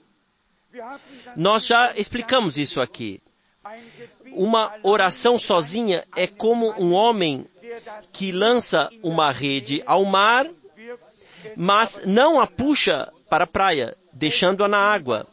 S1: Nós já explicamos isso aqui. Uma oração sozinha é como um homem que lança uma rede ao mar, mas não a puxa para a praia, deixando-a na água.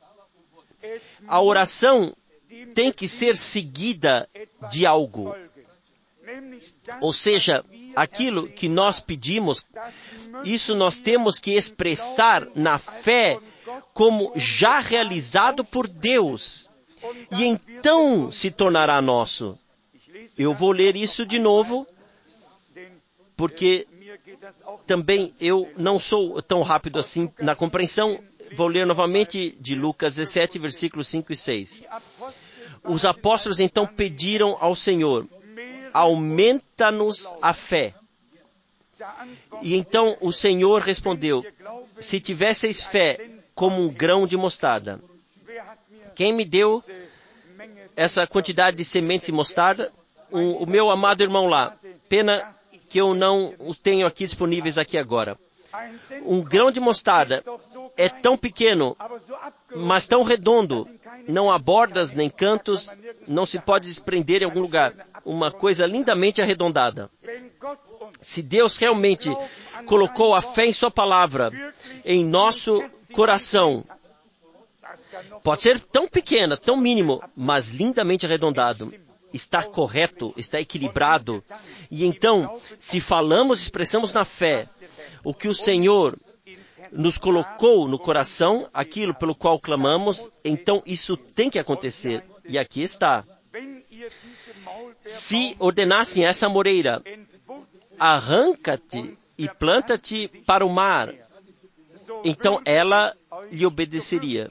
S1: A oração tem que ser seguida de algo. Ou seja, aquilo que nós pedimos, isso nós temos que expressar na fé como já realizado por Deus. E então se tornará nosso. Eu vou ler isso de novo, porque também eu não sou tão rápido assim na compreensão. Vou ler novamente de Lucas 17, versículos 5 e 6. Os apóstolos então pediram ao Senhor, aumenta-nos a fé. E então o Senhor respondeu, se tivesseis fé como um grão de mostarda. Quem me deu essa quantidade de sementes de mostarda? O meu amado irmão lá. Pena que eu não os tenho aqui disponíveis aqui agora. Um grão de mostarda é tão pequeno, mas tão redondo. Não há bordas nem cantos, não se pode desprender em algum lugar. Uma coisa lindamente arredondada. Se Deus realmente colocou a fé em sua palavra, em nosso coração, pode ser tão pequena, tão mínimo, mas lindamente arredondado. Está correto, está equilibrado. E então, se falamos, expressamos na fé o que o Senhor nos colocou no coração, aquilo pelo qual clamamos, então isso tem que acontecer. E aqui está. Se ordenassem essa amoreira, arranca-te e planta-te para o mar, então ela lhe obedeceria.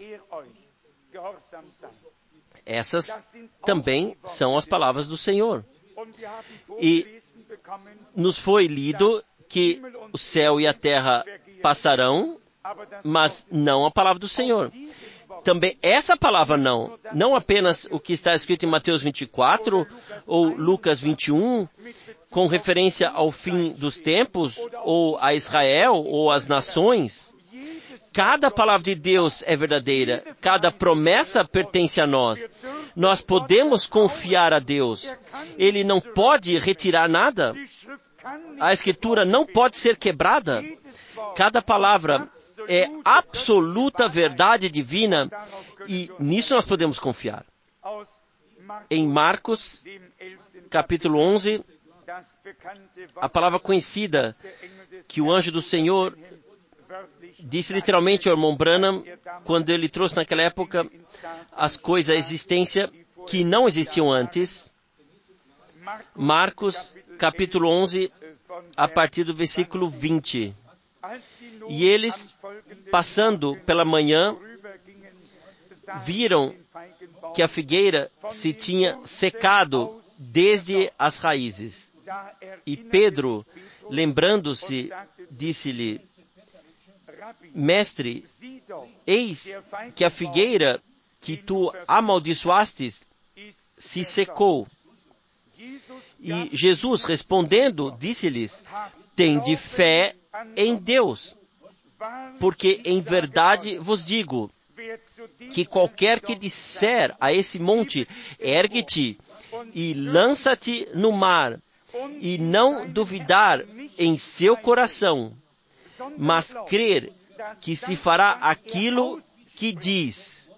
S1: Essas também são as palavras do Senhor. E nos foi lido que o céu e a terra passarão, mas não a palavra do Senhor. Também essa palavra não apenas o que está escrito em Mateus 24 ou Lucas 21, com referência ao fim dos tempos, ou a Israel, ou às nações. Cada palavra de Deus é verdadeira. Cada promessa pertence a nós. Nós podemos confiar a Deus. Ele não pode retirar nada. A Escritura não pode ser quebrada. Cada palavra é absoluta verdade divina e nisso nós podemos confiar. Em Marcos, capítulo 11, a palavra conhecida que o anjo do Senhor disse literalmente ao irmão Branham, quando ele trouxe naquela época as coisas à existência que não existiam antes. Marcos, capítulo 11, a partir do versículo 20. E eles, passando pela manhã, viram que a figueira se tinha secado desde as raízes. E Pedro, lembrando-se, disse-lhe, Mestre, eis que a figueira que tu amaldiçoastes se secou. E Jesus, respondendo, disse-lhes, tende fé em Deus, porque em verdade vos digo, que qualquer que disser a esse monte, ergue-te e lança-te no mar, e não duvidar em seu coração, mas crer que se fará aquilo que diz,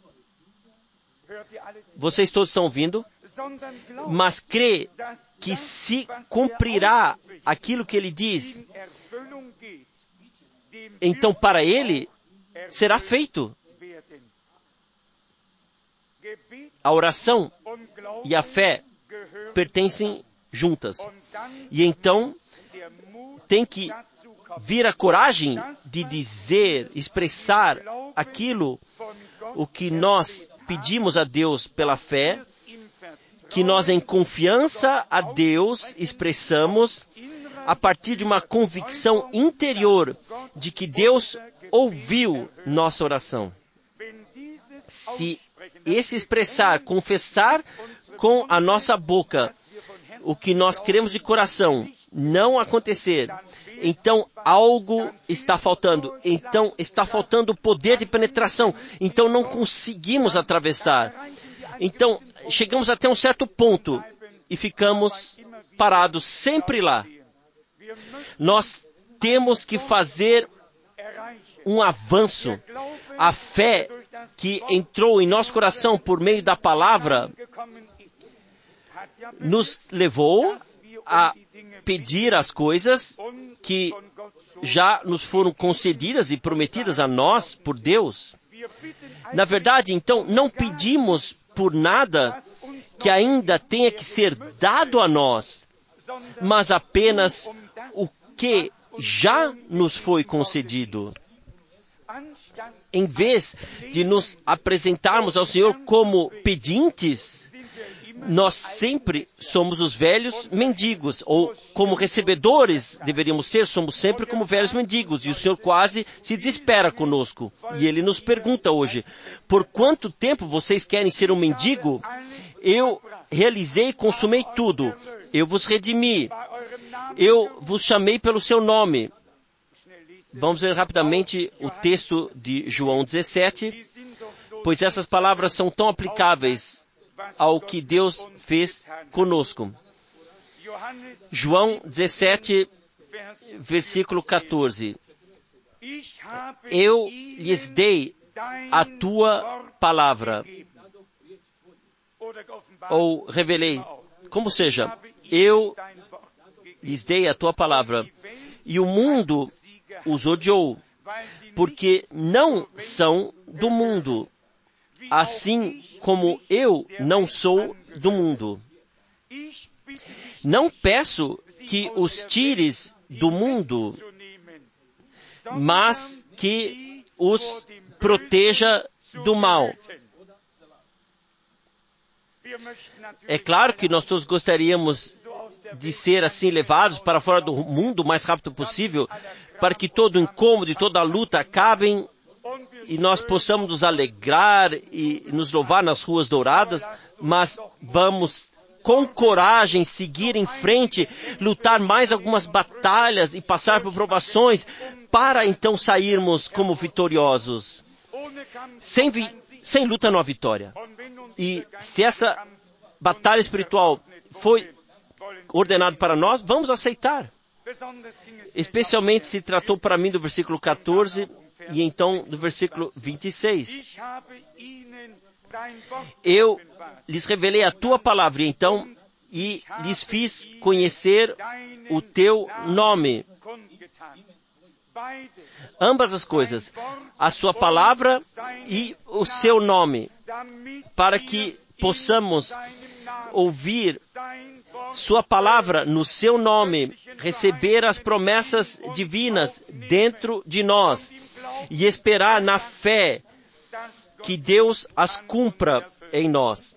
S1: vocês todos estão ouvindo, mas crê que se cumprirá aquilo que ele diz, então para ele será feito. A oração e a fé pertencem juntas. E então tem que vir a coragem de dizer, expressar aquilo o que nós pedimos a Deus pela fé, que nós em confiança a Deus expressamos a partir de uma convicção interior de que Deus ouviu nossa oração. Se esse expressar, confessar com a nossa boca o que nós queremos de coração não acontecer, então algo está faltando. Então está faltando o poder de penetração. Então não conseguimos atravessar. Então chegamos até um certo ponto e ficamos parados sempre lá. Nós temos que fazer um avanço. A fé que entrou em nosso coração por meio da palavra nos levou a pedir as coisas que já nos foram concedidas e prometidas a nós por Deus. Na verdade, então, não pedimos por nada que ainda tenha que ser dado a nós, mas apenas o que já nos foi concedido. Em vez de nos apresentarmos ao Senhor como pedintes, nós sempre somos os velhos mendigos, ou como recebedores deveríamos ser, somos sempre como velhos mendigos, e o Senhor quase se desespera conosco. E Ele nos pergunta hoje, por quanto tempo vocês querem ser um mendigo? Eu realizei e consumei tudo, eu vos redimi, eu vos chamei pelo seu nome. Vamos ver rapidamente o texto de João 17, pois essas palavras são tão aplicáveis ao que Deus fez conosco. João 17, versículo 14. Eu lhes dei a tua palavra, ou revelei, como seja, eu lhes dei a tua palavra, e o mundo os odiou, porque não são do mundo, assim como eu não sou do mundo. Não peço que os tires do mundo, mas que os proteja do mal. É claro que nós todos gostaríamos de ser assim levados para fora do mundo o mais rápido possível, para que todo o incômodo e toda a luta acabem e nós possamos nos alegrar e nos louvar nas ruas douradas, mas vamos com coragem seguir em frente, lutar mais algumas batalhas e passar por provações para então sairmos como vitoriosos. Sem luta não há vitória. E se essa batalha espiritual foi ordenada para nós, vamos aceitar. Especialmente se tratou para mim do versículo 14 e então do versículo 26. Eu lhes revelei a tua palavra, então, e lhes fiz conhecer o teu nome. Ambas as coisas, a sua palavra e o seu nome, para que possamos ouvir sua palavra no seu nome, receber as promessas divinas dentro de nós e esperar na fé que Deus as cumpra em nós.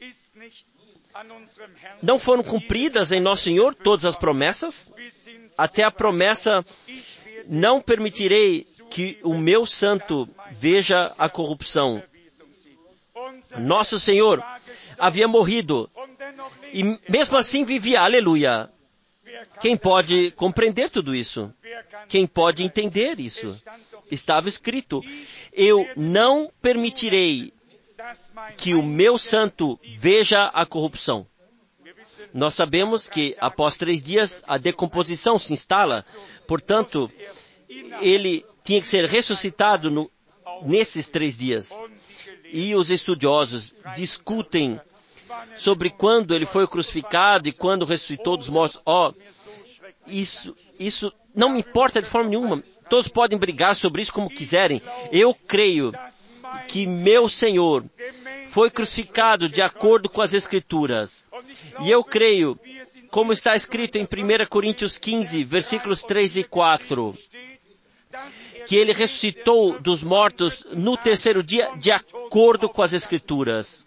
S1: Não foram cumpridas em nosso Senhor todas as promessas? Até a promessa, não permitirei que o meu santo veja a corrupção. Nosso Senhor havia morrido e mesmo assim vivia, aleluia. Quem pode compreender tudo isso? Quem pode entender isso? Estava escrito, eu não permitirei que o meu santo veja a corrupção. Nós sabemos que após 3 dias a decomposição se instala, portanto, ele tinha que ser ressuscitado nesses 3 dias. E os estudiosos discutem sobre quando ele foi crucificado e quando ressuscitou dos mortos. Isso não me importa de forma nenhuma. Todos podem brigar sobre isso como quiserem. Eu creio que meu Senhor foi crucificado de acordo com as Escrituras. E eu creio, como está escrito em 1 Coríntios 15, versículos 3 e 4, que ele ressuscitou dos mortos no 3º dia de acordo com as Escrituras.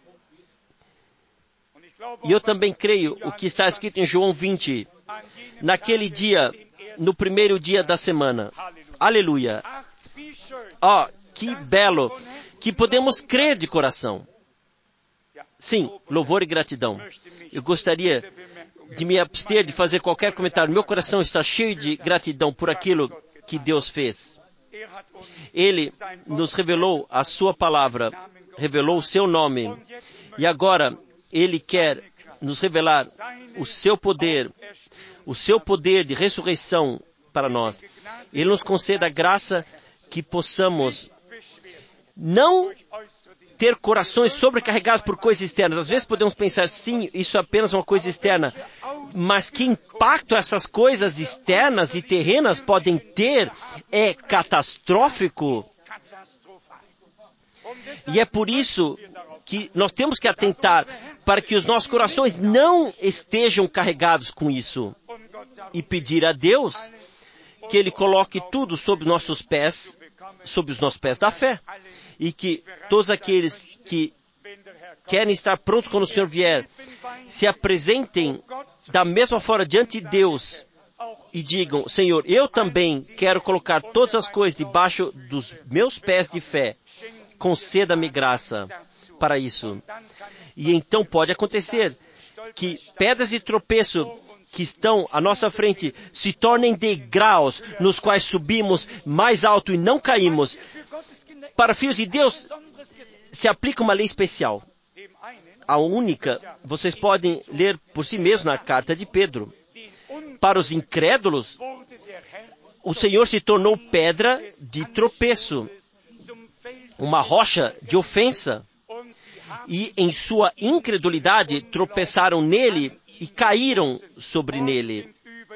S1: E eu também creio o que está escrito em João 20, naquele dia, no 1º dia da semana. Aleluia! Que belo! Que podemos crer de coração. Sim, louvor e gratidão. Eu gostaria de me abster de fazer qualquer comentário. Meu coração está cheio de gratidão por aquilo que Deus fez. Ele nos revelou a sua palavra, revelou o seu nome. E agora, Ele quer nos revelar o seu poder de ressurreição para nós. Ele nos concede a graça que possamos não ter corações sobrecarregados por coisas externas. Às vezes podemos pensar, sim, isso é apenas uma coisa externa. Mas que impacto essas coisas externas e terrenas podem ter é catastrófico. E é por isso que nós temos que atentar para que os nossos corações não estejam carregados com isso. E pedir a Deus que Ele coloque tudo sob os nossos pés da fé. E que todos aqueles que querem estar prontos quando o Senhor vier, se apresentem da mesma forma diante de Deus e digam, Senhor, eu também quero colocar todas as coisas debaixo dos meus pés de fé. Conceda-me graça para isso. E então pode acontecer que pedras de tropeço que estão à nossa frente se tornem degraus nos quais subimos mais alto e não caímos. Para filhos de Deus, se aplica uma lei especial. A única, vocês podem ler por si mesmos na carta de Pedro. Para os incrédulos, o Senhor se tornou pedra de tropeço, uma rocha de ofensa. E em sua incredulidade tropeçaram nele e caíram sobre nele.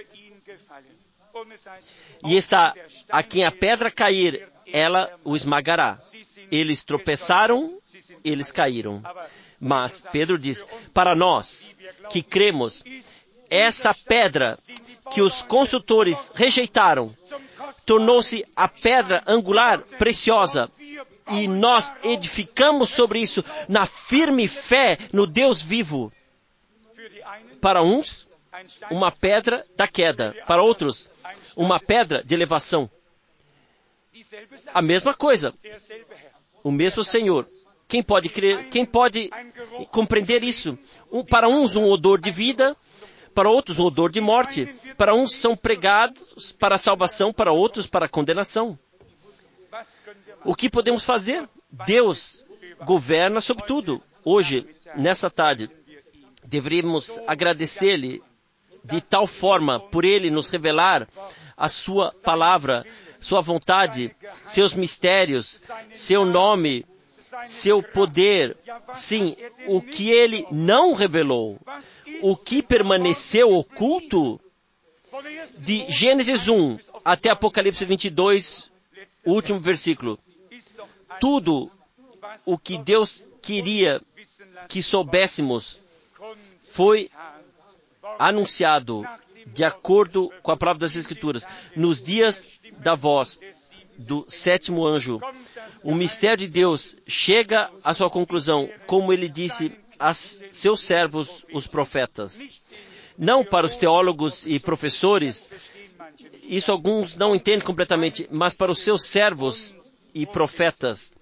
S1: E está, a quem a pedra cair, ela o esmagará. Eles tropeçaram, eles caíram. Mas Pedro diz, para nós que cremos, essa pedra que os consultores rejeitaram, tornou-se a pedra angular preciosa. E nós edificamos sobre isso na firme fé no Deus vivo. Para uns, uma pedra da queda. Para outros, uma pedra de elevação. A mesma coisa. O mesmo Senhor. Quem pode crer? Quem pode compreender isso? Para uns, um odor de vida. Para outros, um odor de morte. Para uns são pregados para a salvação. Para outros, para a condenação. O que podemos fazer? Deus governa sobre tudo. Hoje, nessa tarde, deveríamos agradecer-lhe de tal forma por Ele nos revelar a sua palavra, sua vontade, seus mistérios, seu nome, seu poder. Sim, o que Ele não revelou, o que permaneceu oculto, de Gênesis 1 até Apocalipse 22, o último versículo. Tudo o que Deus queria que soubéssemos foi anunciado de acordo com a palavra das Escrituras. Nos dias da voz do 7º anjo, o mistério de Deus chega à sua conclusão, como ele disse a seus servos, os profetas. Não para os teólogos e professores, isso alguns não entendem completamente, mas para os seus servos e profetas.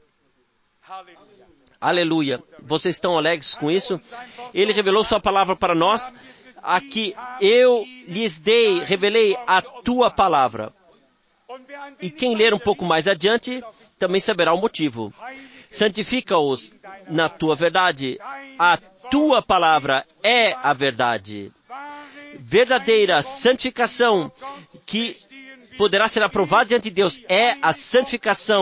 S1: Aleluia. Vocês estão alegres com isso? Ele revelou sua palavra para nós. Aqui eu lhes revelei a tua palavra. E quem ler um pouco mais adiante, também saberá o motivo. Santifica-os na tua verdade. A tua palavra é a verdade. Verdadeira santificação que poderá ser aprovada diante de Deus é a santificação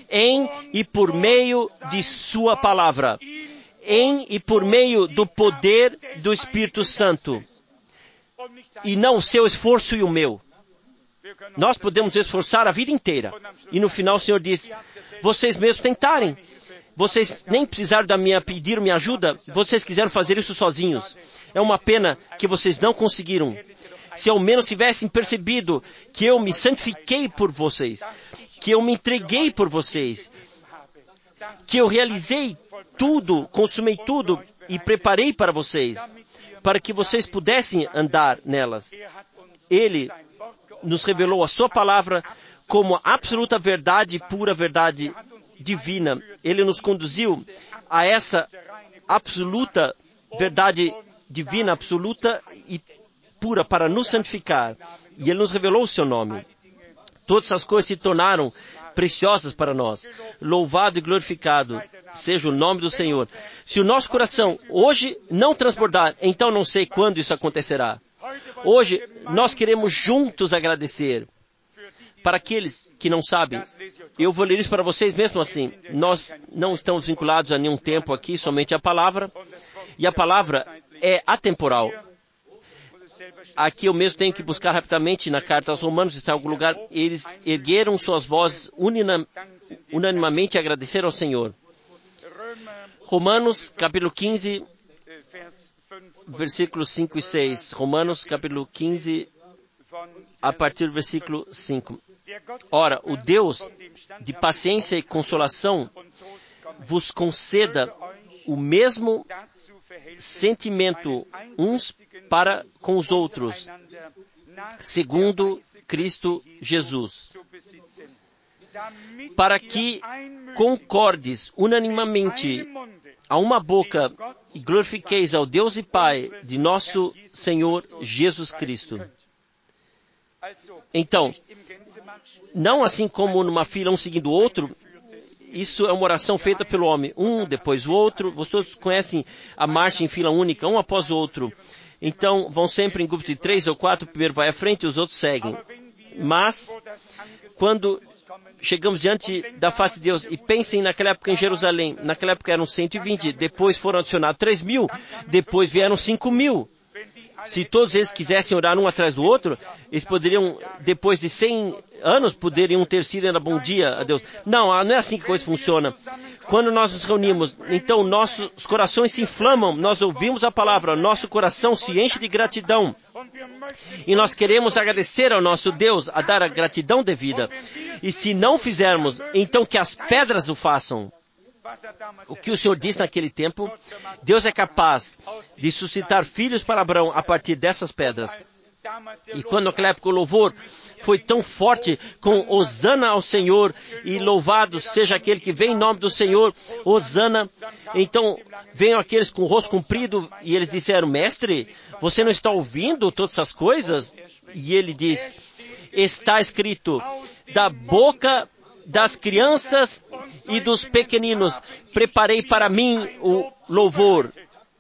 S1: em e por meio de sua palavra, em e por meio do poder do Espírito Santo, e não o seu esforço e o meu. Nós podemos esforçar a vida inteira, e no final o Senhor diz, vocês mesmos tentarem, vocês nem precisaram pedir minha ajuda, vocês quiseram fazer isso sozinhos. É uma pena que vocês não conseguiram. Se ao menos tivessem percebido que eu me santifiquei por vocês, que eu me entreguei por vocês, que eu realizei tudo, consumei tudo e preparei para vocês, para que vocês pudessem andar nelas. Ele nos revelou a sua palavra como a absoluta verdade, pura verdade divina. Ele nos conduziu a essa absoluta verdade divina, absoluta e pura, para nos santificar. E Ele nos revelou o seu nome. Todas essas coisas se tornaram preciosas para nós. Louvado e glorificado seja o nome do Senhor. Se o nosso coração hoje não transbordar, então não sei quando isso acontecerá. Hoje nós queremos juntos agradecer. Para aqueles que não sabem, eu vou ler isso para vocês mesmo assim. Nós não estamos vinculados a nenhum tempo aqui, somente a palavra. E a palavra é atemporal. Aqui eu mesmo tenho que buscar rapidamente na carta aos Romanos, está em algum lugar. Eles ergueram suas vozes unanimamente e agradeceram ao Senhor. Romanos, capítulo 15, versículos 5 e 6. Romanos, capítulo 15, a partir do versículo 5. Ora, o Deus de paciência e consolação vos conceda o mesmo sentimento uns para com os outros, segundo Cristo Jesus, para que concordes unanimemente a uma boca e glorifiqueis ao Deus e Pai de nosso Senhor Jesus Cristo. Então, não assim como numa fila, um seguindo o outro, isso é uma oração feita pelo homem, um depois o outro. Vocês conhecem a marcha em fila única, um após o outro. Então, vão sempre em grupos de 3 ou 4, o primeiro vai à frente e os outros seguem. Mas, quando chegamos diante da face de Deus, e pensem naquela época em Jerusalém, naquela época eram 120, depois foram adicionados 3.000, depois vieram 5.000. Se todos eles quisessem orar um atrás do outro, eles poderiam, depois de 100 anos, poderiam ter sido na bom dia a Deus. Não é assim que a coisa funciona. Quando nós nos reunimos, então nossos corações se inflamam, nós ouvimos a palavra, nosso coração se enche de gratidão. E nós queremos agradecer ao nosso Deus, a dar a gratidão devida. E se não fizermos, então que as pedras o façam. O que o Senhor disse naquele tempo, Deus é capaz de suscitar filhos para Abraão a partir dessas pedras. E quando naquela época o louvor foi tão forte com Hosana ao Senhor e louvado seja aquele que vem em nome do Senhor, Hosana, então veio aqueles com o rosto comprido e eles disseram, mestre, você não está ouvindo todas essas coisas? E ele diz, está escrito, da boca das crianças e dos pequeninos, preparei para mim o louvor.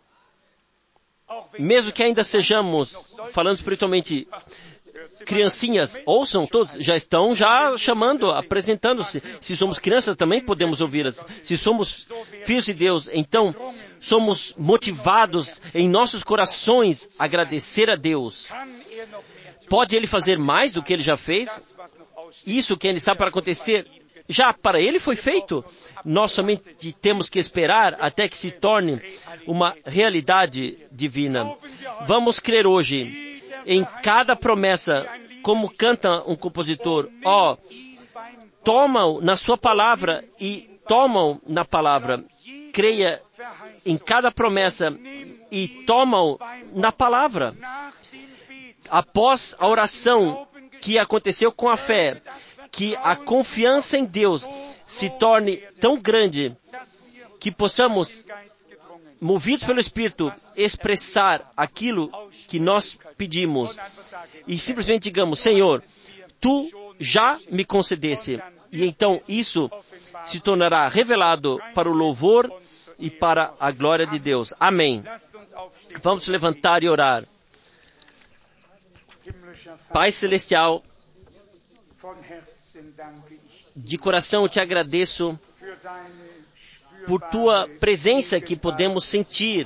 S1: Mesmo que ainda sejamos, falando espiritualmente, criancinhas, ouçam todos, já estão chamando, apresentando-se. Se somos crianças, também podemos ouvi-las. Se somos filhos de Deus, então somos motivados em nossos corações a agradecer a Deus. Pode Ele fazer mais do que Ele já fez? Isso que ainda está para acontecer, já para Ele foi feito. Nós somente temos que esperar até que se torne uma realidade divina. Vamos crer hoje em cada promessa, como canta um compositor. Toma-o na sua palavra e toma-o na palavra. Creia em cada promessa e toma-o na palavra. Após a oração que aconteceu com a fé, que a confiança em Deus se torne tão grande que possamos, movidos pelo Espírito, expressar aquilo que nós pedimos e simplesmente digamos, Senhor, Tu já me concedesse. E então isso se tornará revelado para o louvor e para a glória de Deus. Amém. Vamos levantar e orar. Pai Celestial, De coração eu te agradeço por tua presença que podemos sentir.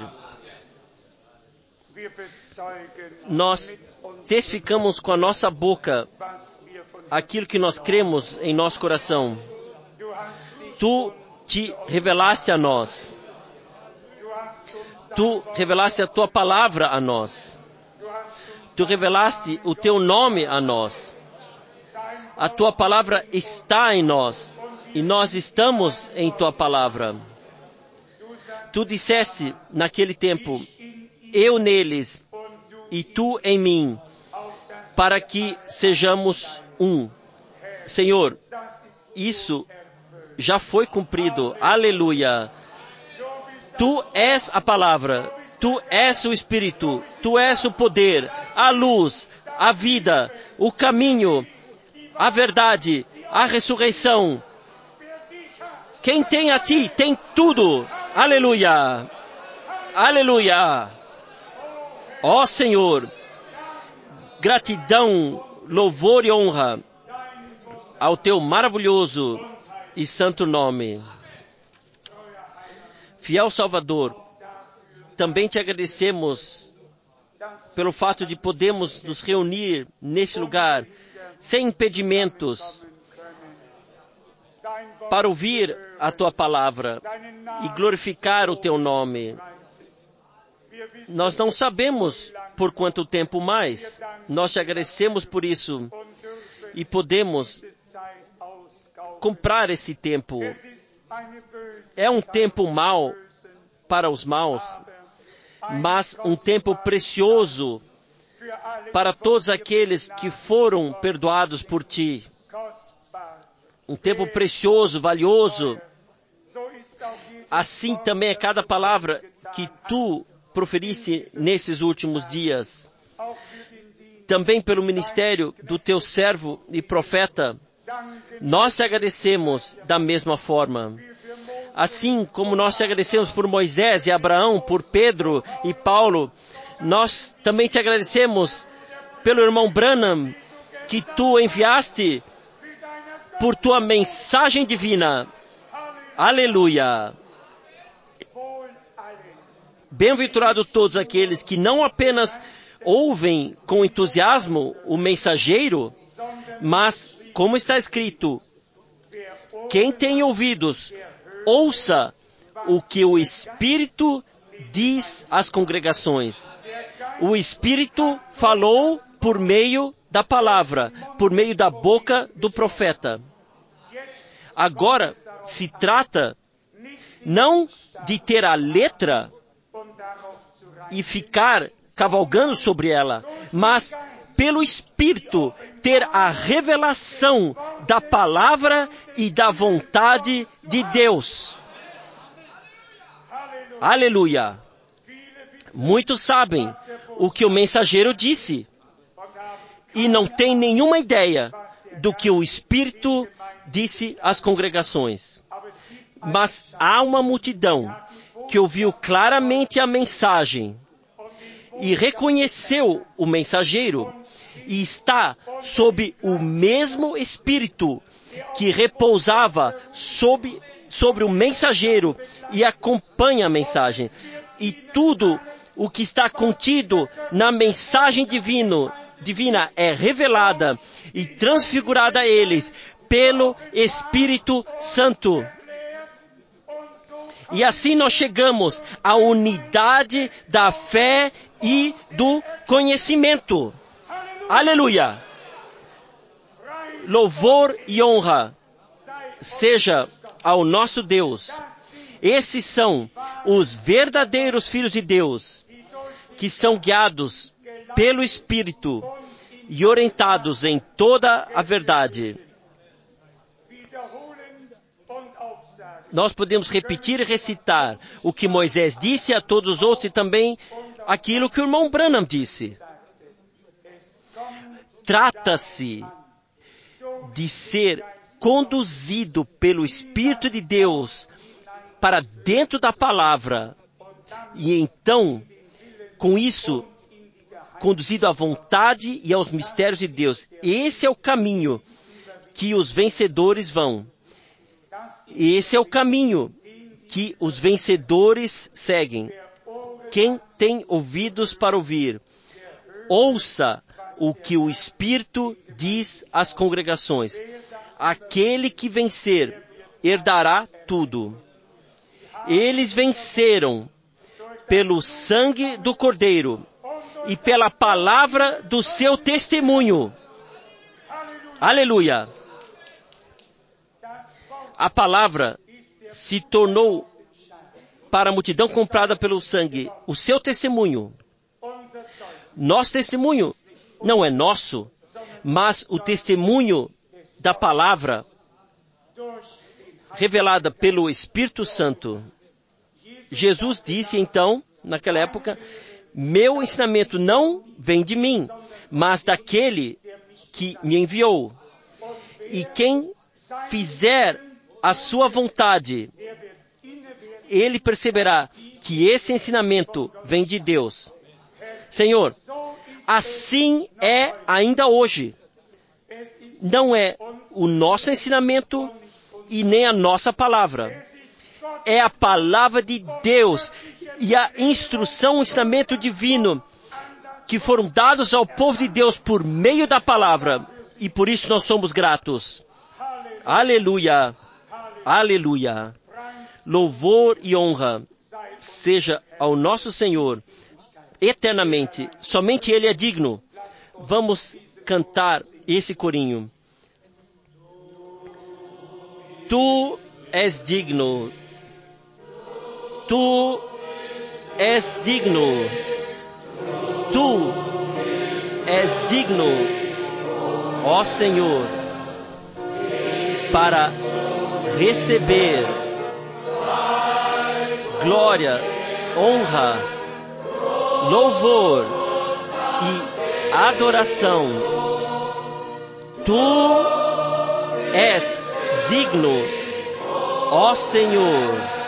S1: Nós testificamos com a nossa boca aquilo que nós cremos em nosso coração. Tu te revelaste a nós. Tu revelaste a tua palavra a nós. Tu revelaste o teu nome a nós. A tua palavra está em nós e nós estamos em tua palavra. Tu disseste naquele tempo, eu neles e tu em mim, para que sejamos um. Senhor, isso já foi cumprido. Aleluia. Tu és a palavra, tu és o Espírito, tu és o poder, a luz, a vida, o caminho, a verdade, a ressurreição. Quem tem a ti, tem tudo. Aleluia. Aleluia. Ó Senhor, gratidão, louvor e honra ao teu maravilhoso e santo nome. Fiel Salvador, também te agradecemos pelo fato de podermos nos reunir nesse lugar, sem impedimentos, para ouvir a tua palavra e glorificar o teu nome. Nós não sabemos por quanto tempo mais. Nós te agradecemos por isso e podemos comprar esse tempo. É um tempo mau para os maus, mas um tempo precioso para todos aqueles que foram perdoados por ti. Um tempo precioso, valioso. Assim também é cada palavra que tu proferiste nesses últimos dias. Também pelo ministério do teu servo e profeta, nós te agradecemos da mesma forma. Assim como nós te agradecemos por Moisés e Abraão, por Pedro e Paulo, nós também te agradecemos pelo irmão Branham, que tu enviaste por tua mensagem divina. Aleluia! Bem-aventurado todos aqueles que não apenas ouvem com entusiasmo o mensageiro, mas, como está escrito, quem tem ouvidos, ouça o que o Espírito diz às congregações. O Espírito falou por meio da palavra, por meio da boca do profeta. Agora se trata não de ter a letra e ficar cavalgando sobre ela, mas pelo Espírito ter a revelação da palavra e da vontade de Deus. Aleluia! Muitos sabem o que o mensageiro disse e não têm nenhuma ideia do que o Espírito disse às congregações. Mas há uma multidão que ouviu claramente a mensagem e reconheceu o mensageiro e está sob o mesmo Espírito que repousava sobre o mensageiro e acompanha a mensagem. E tudo o que está contido na mensagem divina é revelada e transfigurada a eles pelo Espírito Santo. E assim nós chegamos à unidade da fé e do conhecimento. Aleluia! Louvor e honra seja ao nosso Deus. Esses são os verdadeiros filhos de Deus, que são guiados pelo Espírito e orientados em toda a verdade. Nós podemos repetir e recitar o que Moisés disse a todos os outros e também aquilo que o irmão Branham disse. Trata-se de ser conduzido pelo Espírito de Deus para dentro da palavra e então, com isso, conduzido à vontade e aos mistérios de Deus. Esse é o caminho que os vencedores vão. E esse é o caminho que os vencedores seguem. Quem tem ouvidos para ouvir, ouça o que o Espírito diz às congregações. Aquele que vencer herdará tudo. Eles venceram pelo sangue do Cordeiro e pela palavra do seu testemunho. Aleluia! A palavra se tornou para a multidão comprada pelo sangue, o seu testemunho. Nosso testemunho não é nosso, mas o testemunho da palavra revelada pelo Espírito Santo. Jesus disse então, naquela época, meu ensinamento não vem de mim, mas daquele que me enviou. E quem fizer a sua vontade, ele perceberá que esse ensinamento vem de Deus. Senhor, assim é ainda hoje. Não é o nosso ensinamento e nem a nossa palavra. É a palavra de Deus e a instrução, o ensinamento divino que foram dados ao povo de Deus por meio da palavra. E por isso nós somos gratos. Aleluia! Aleluia! Louvor e honra seja ao nosso Senhor eternamente. Somente Ele é digno. Vamos cantar esse corinho. Tu és digno. Tu és digno. Tu és digno, ó Senhor, para receber glória, honra, louvor e adoração. Tu és digno, ó Senhor.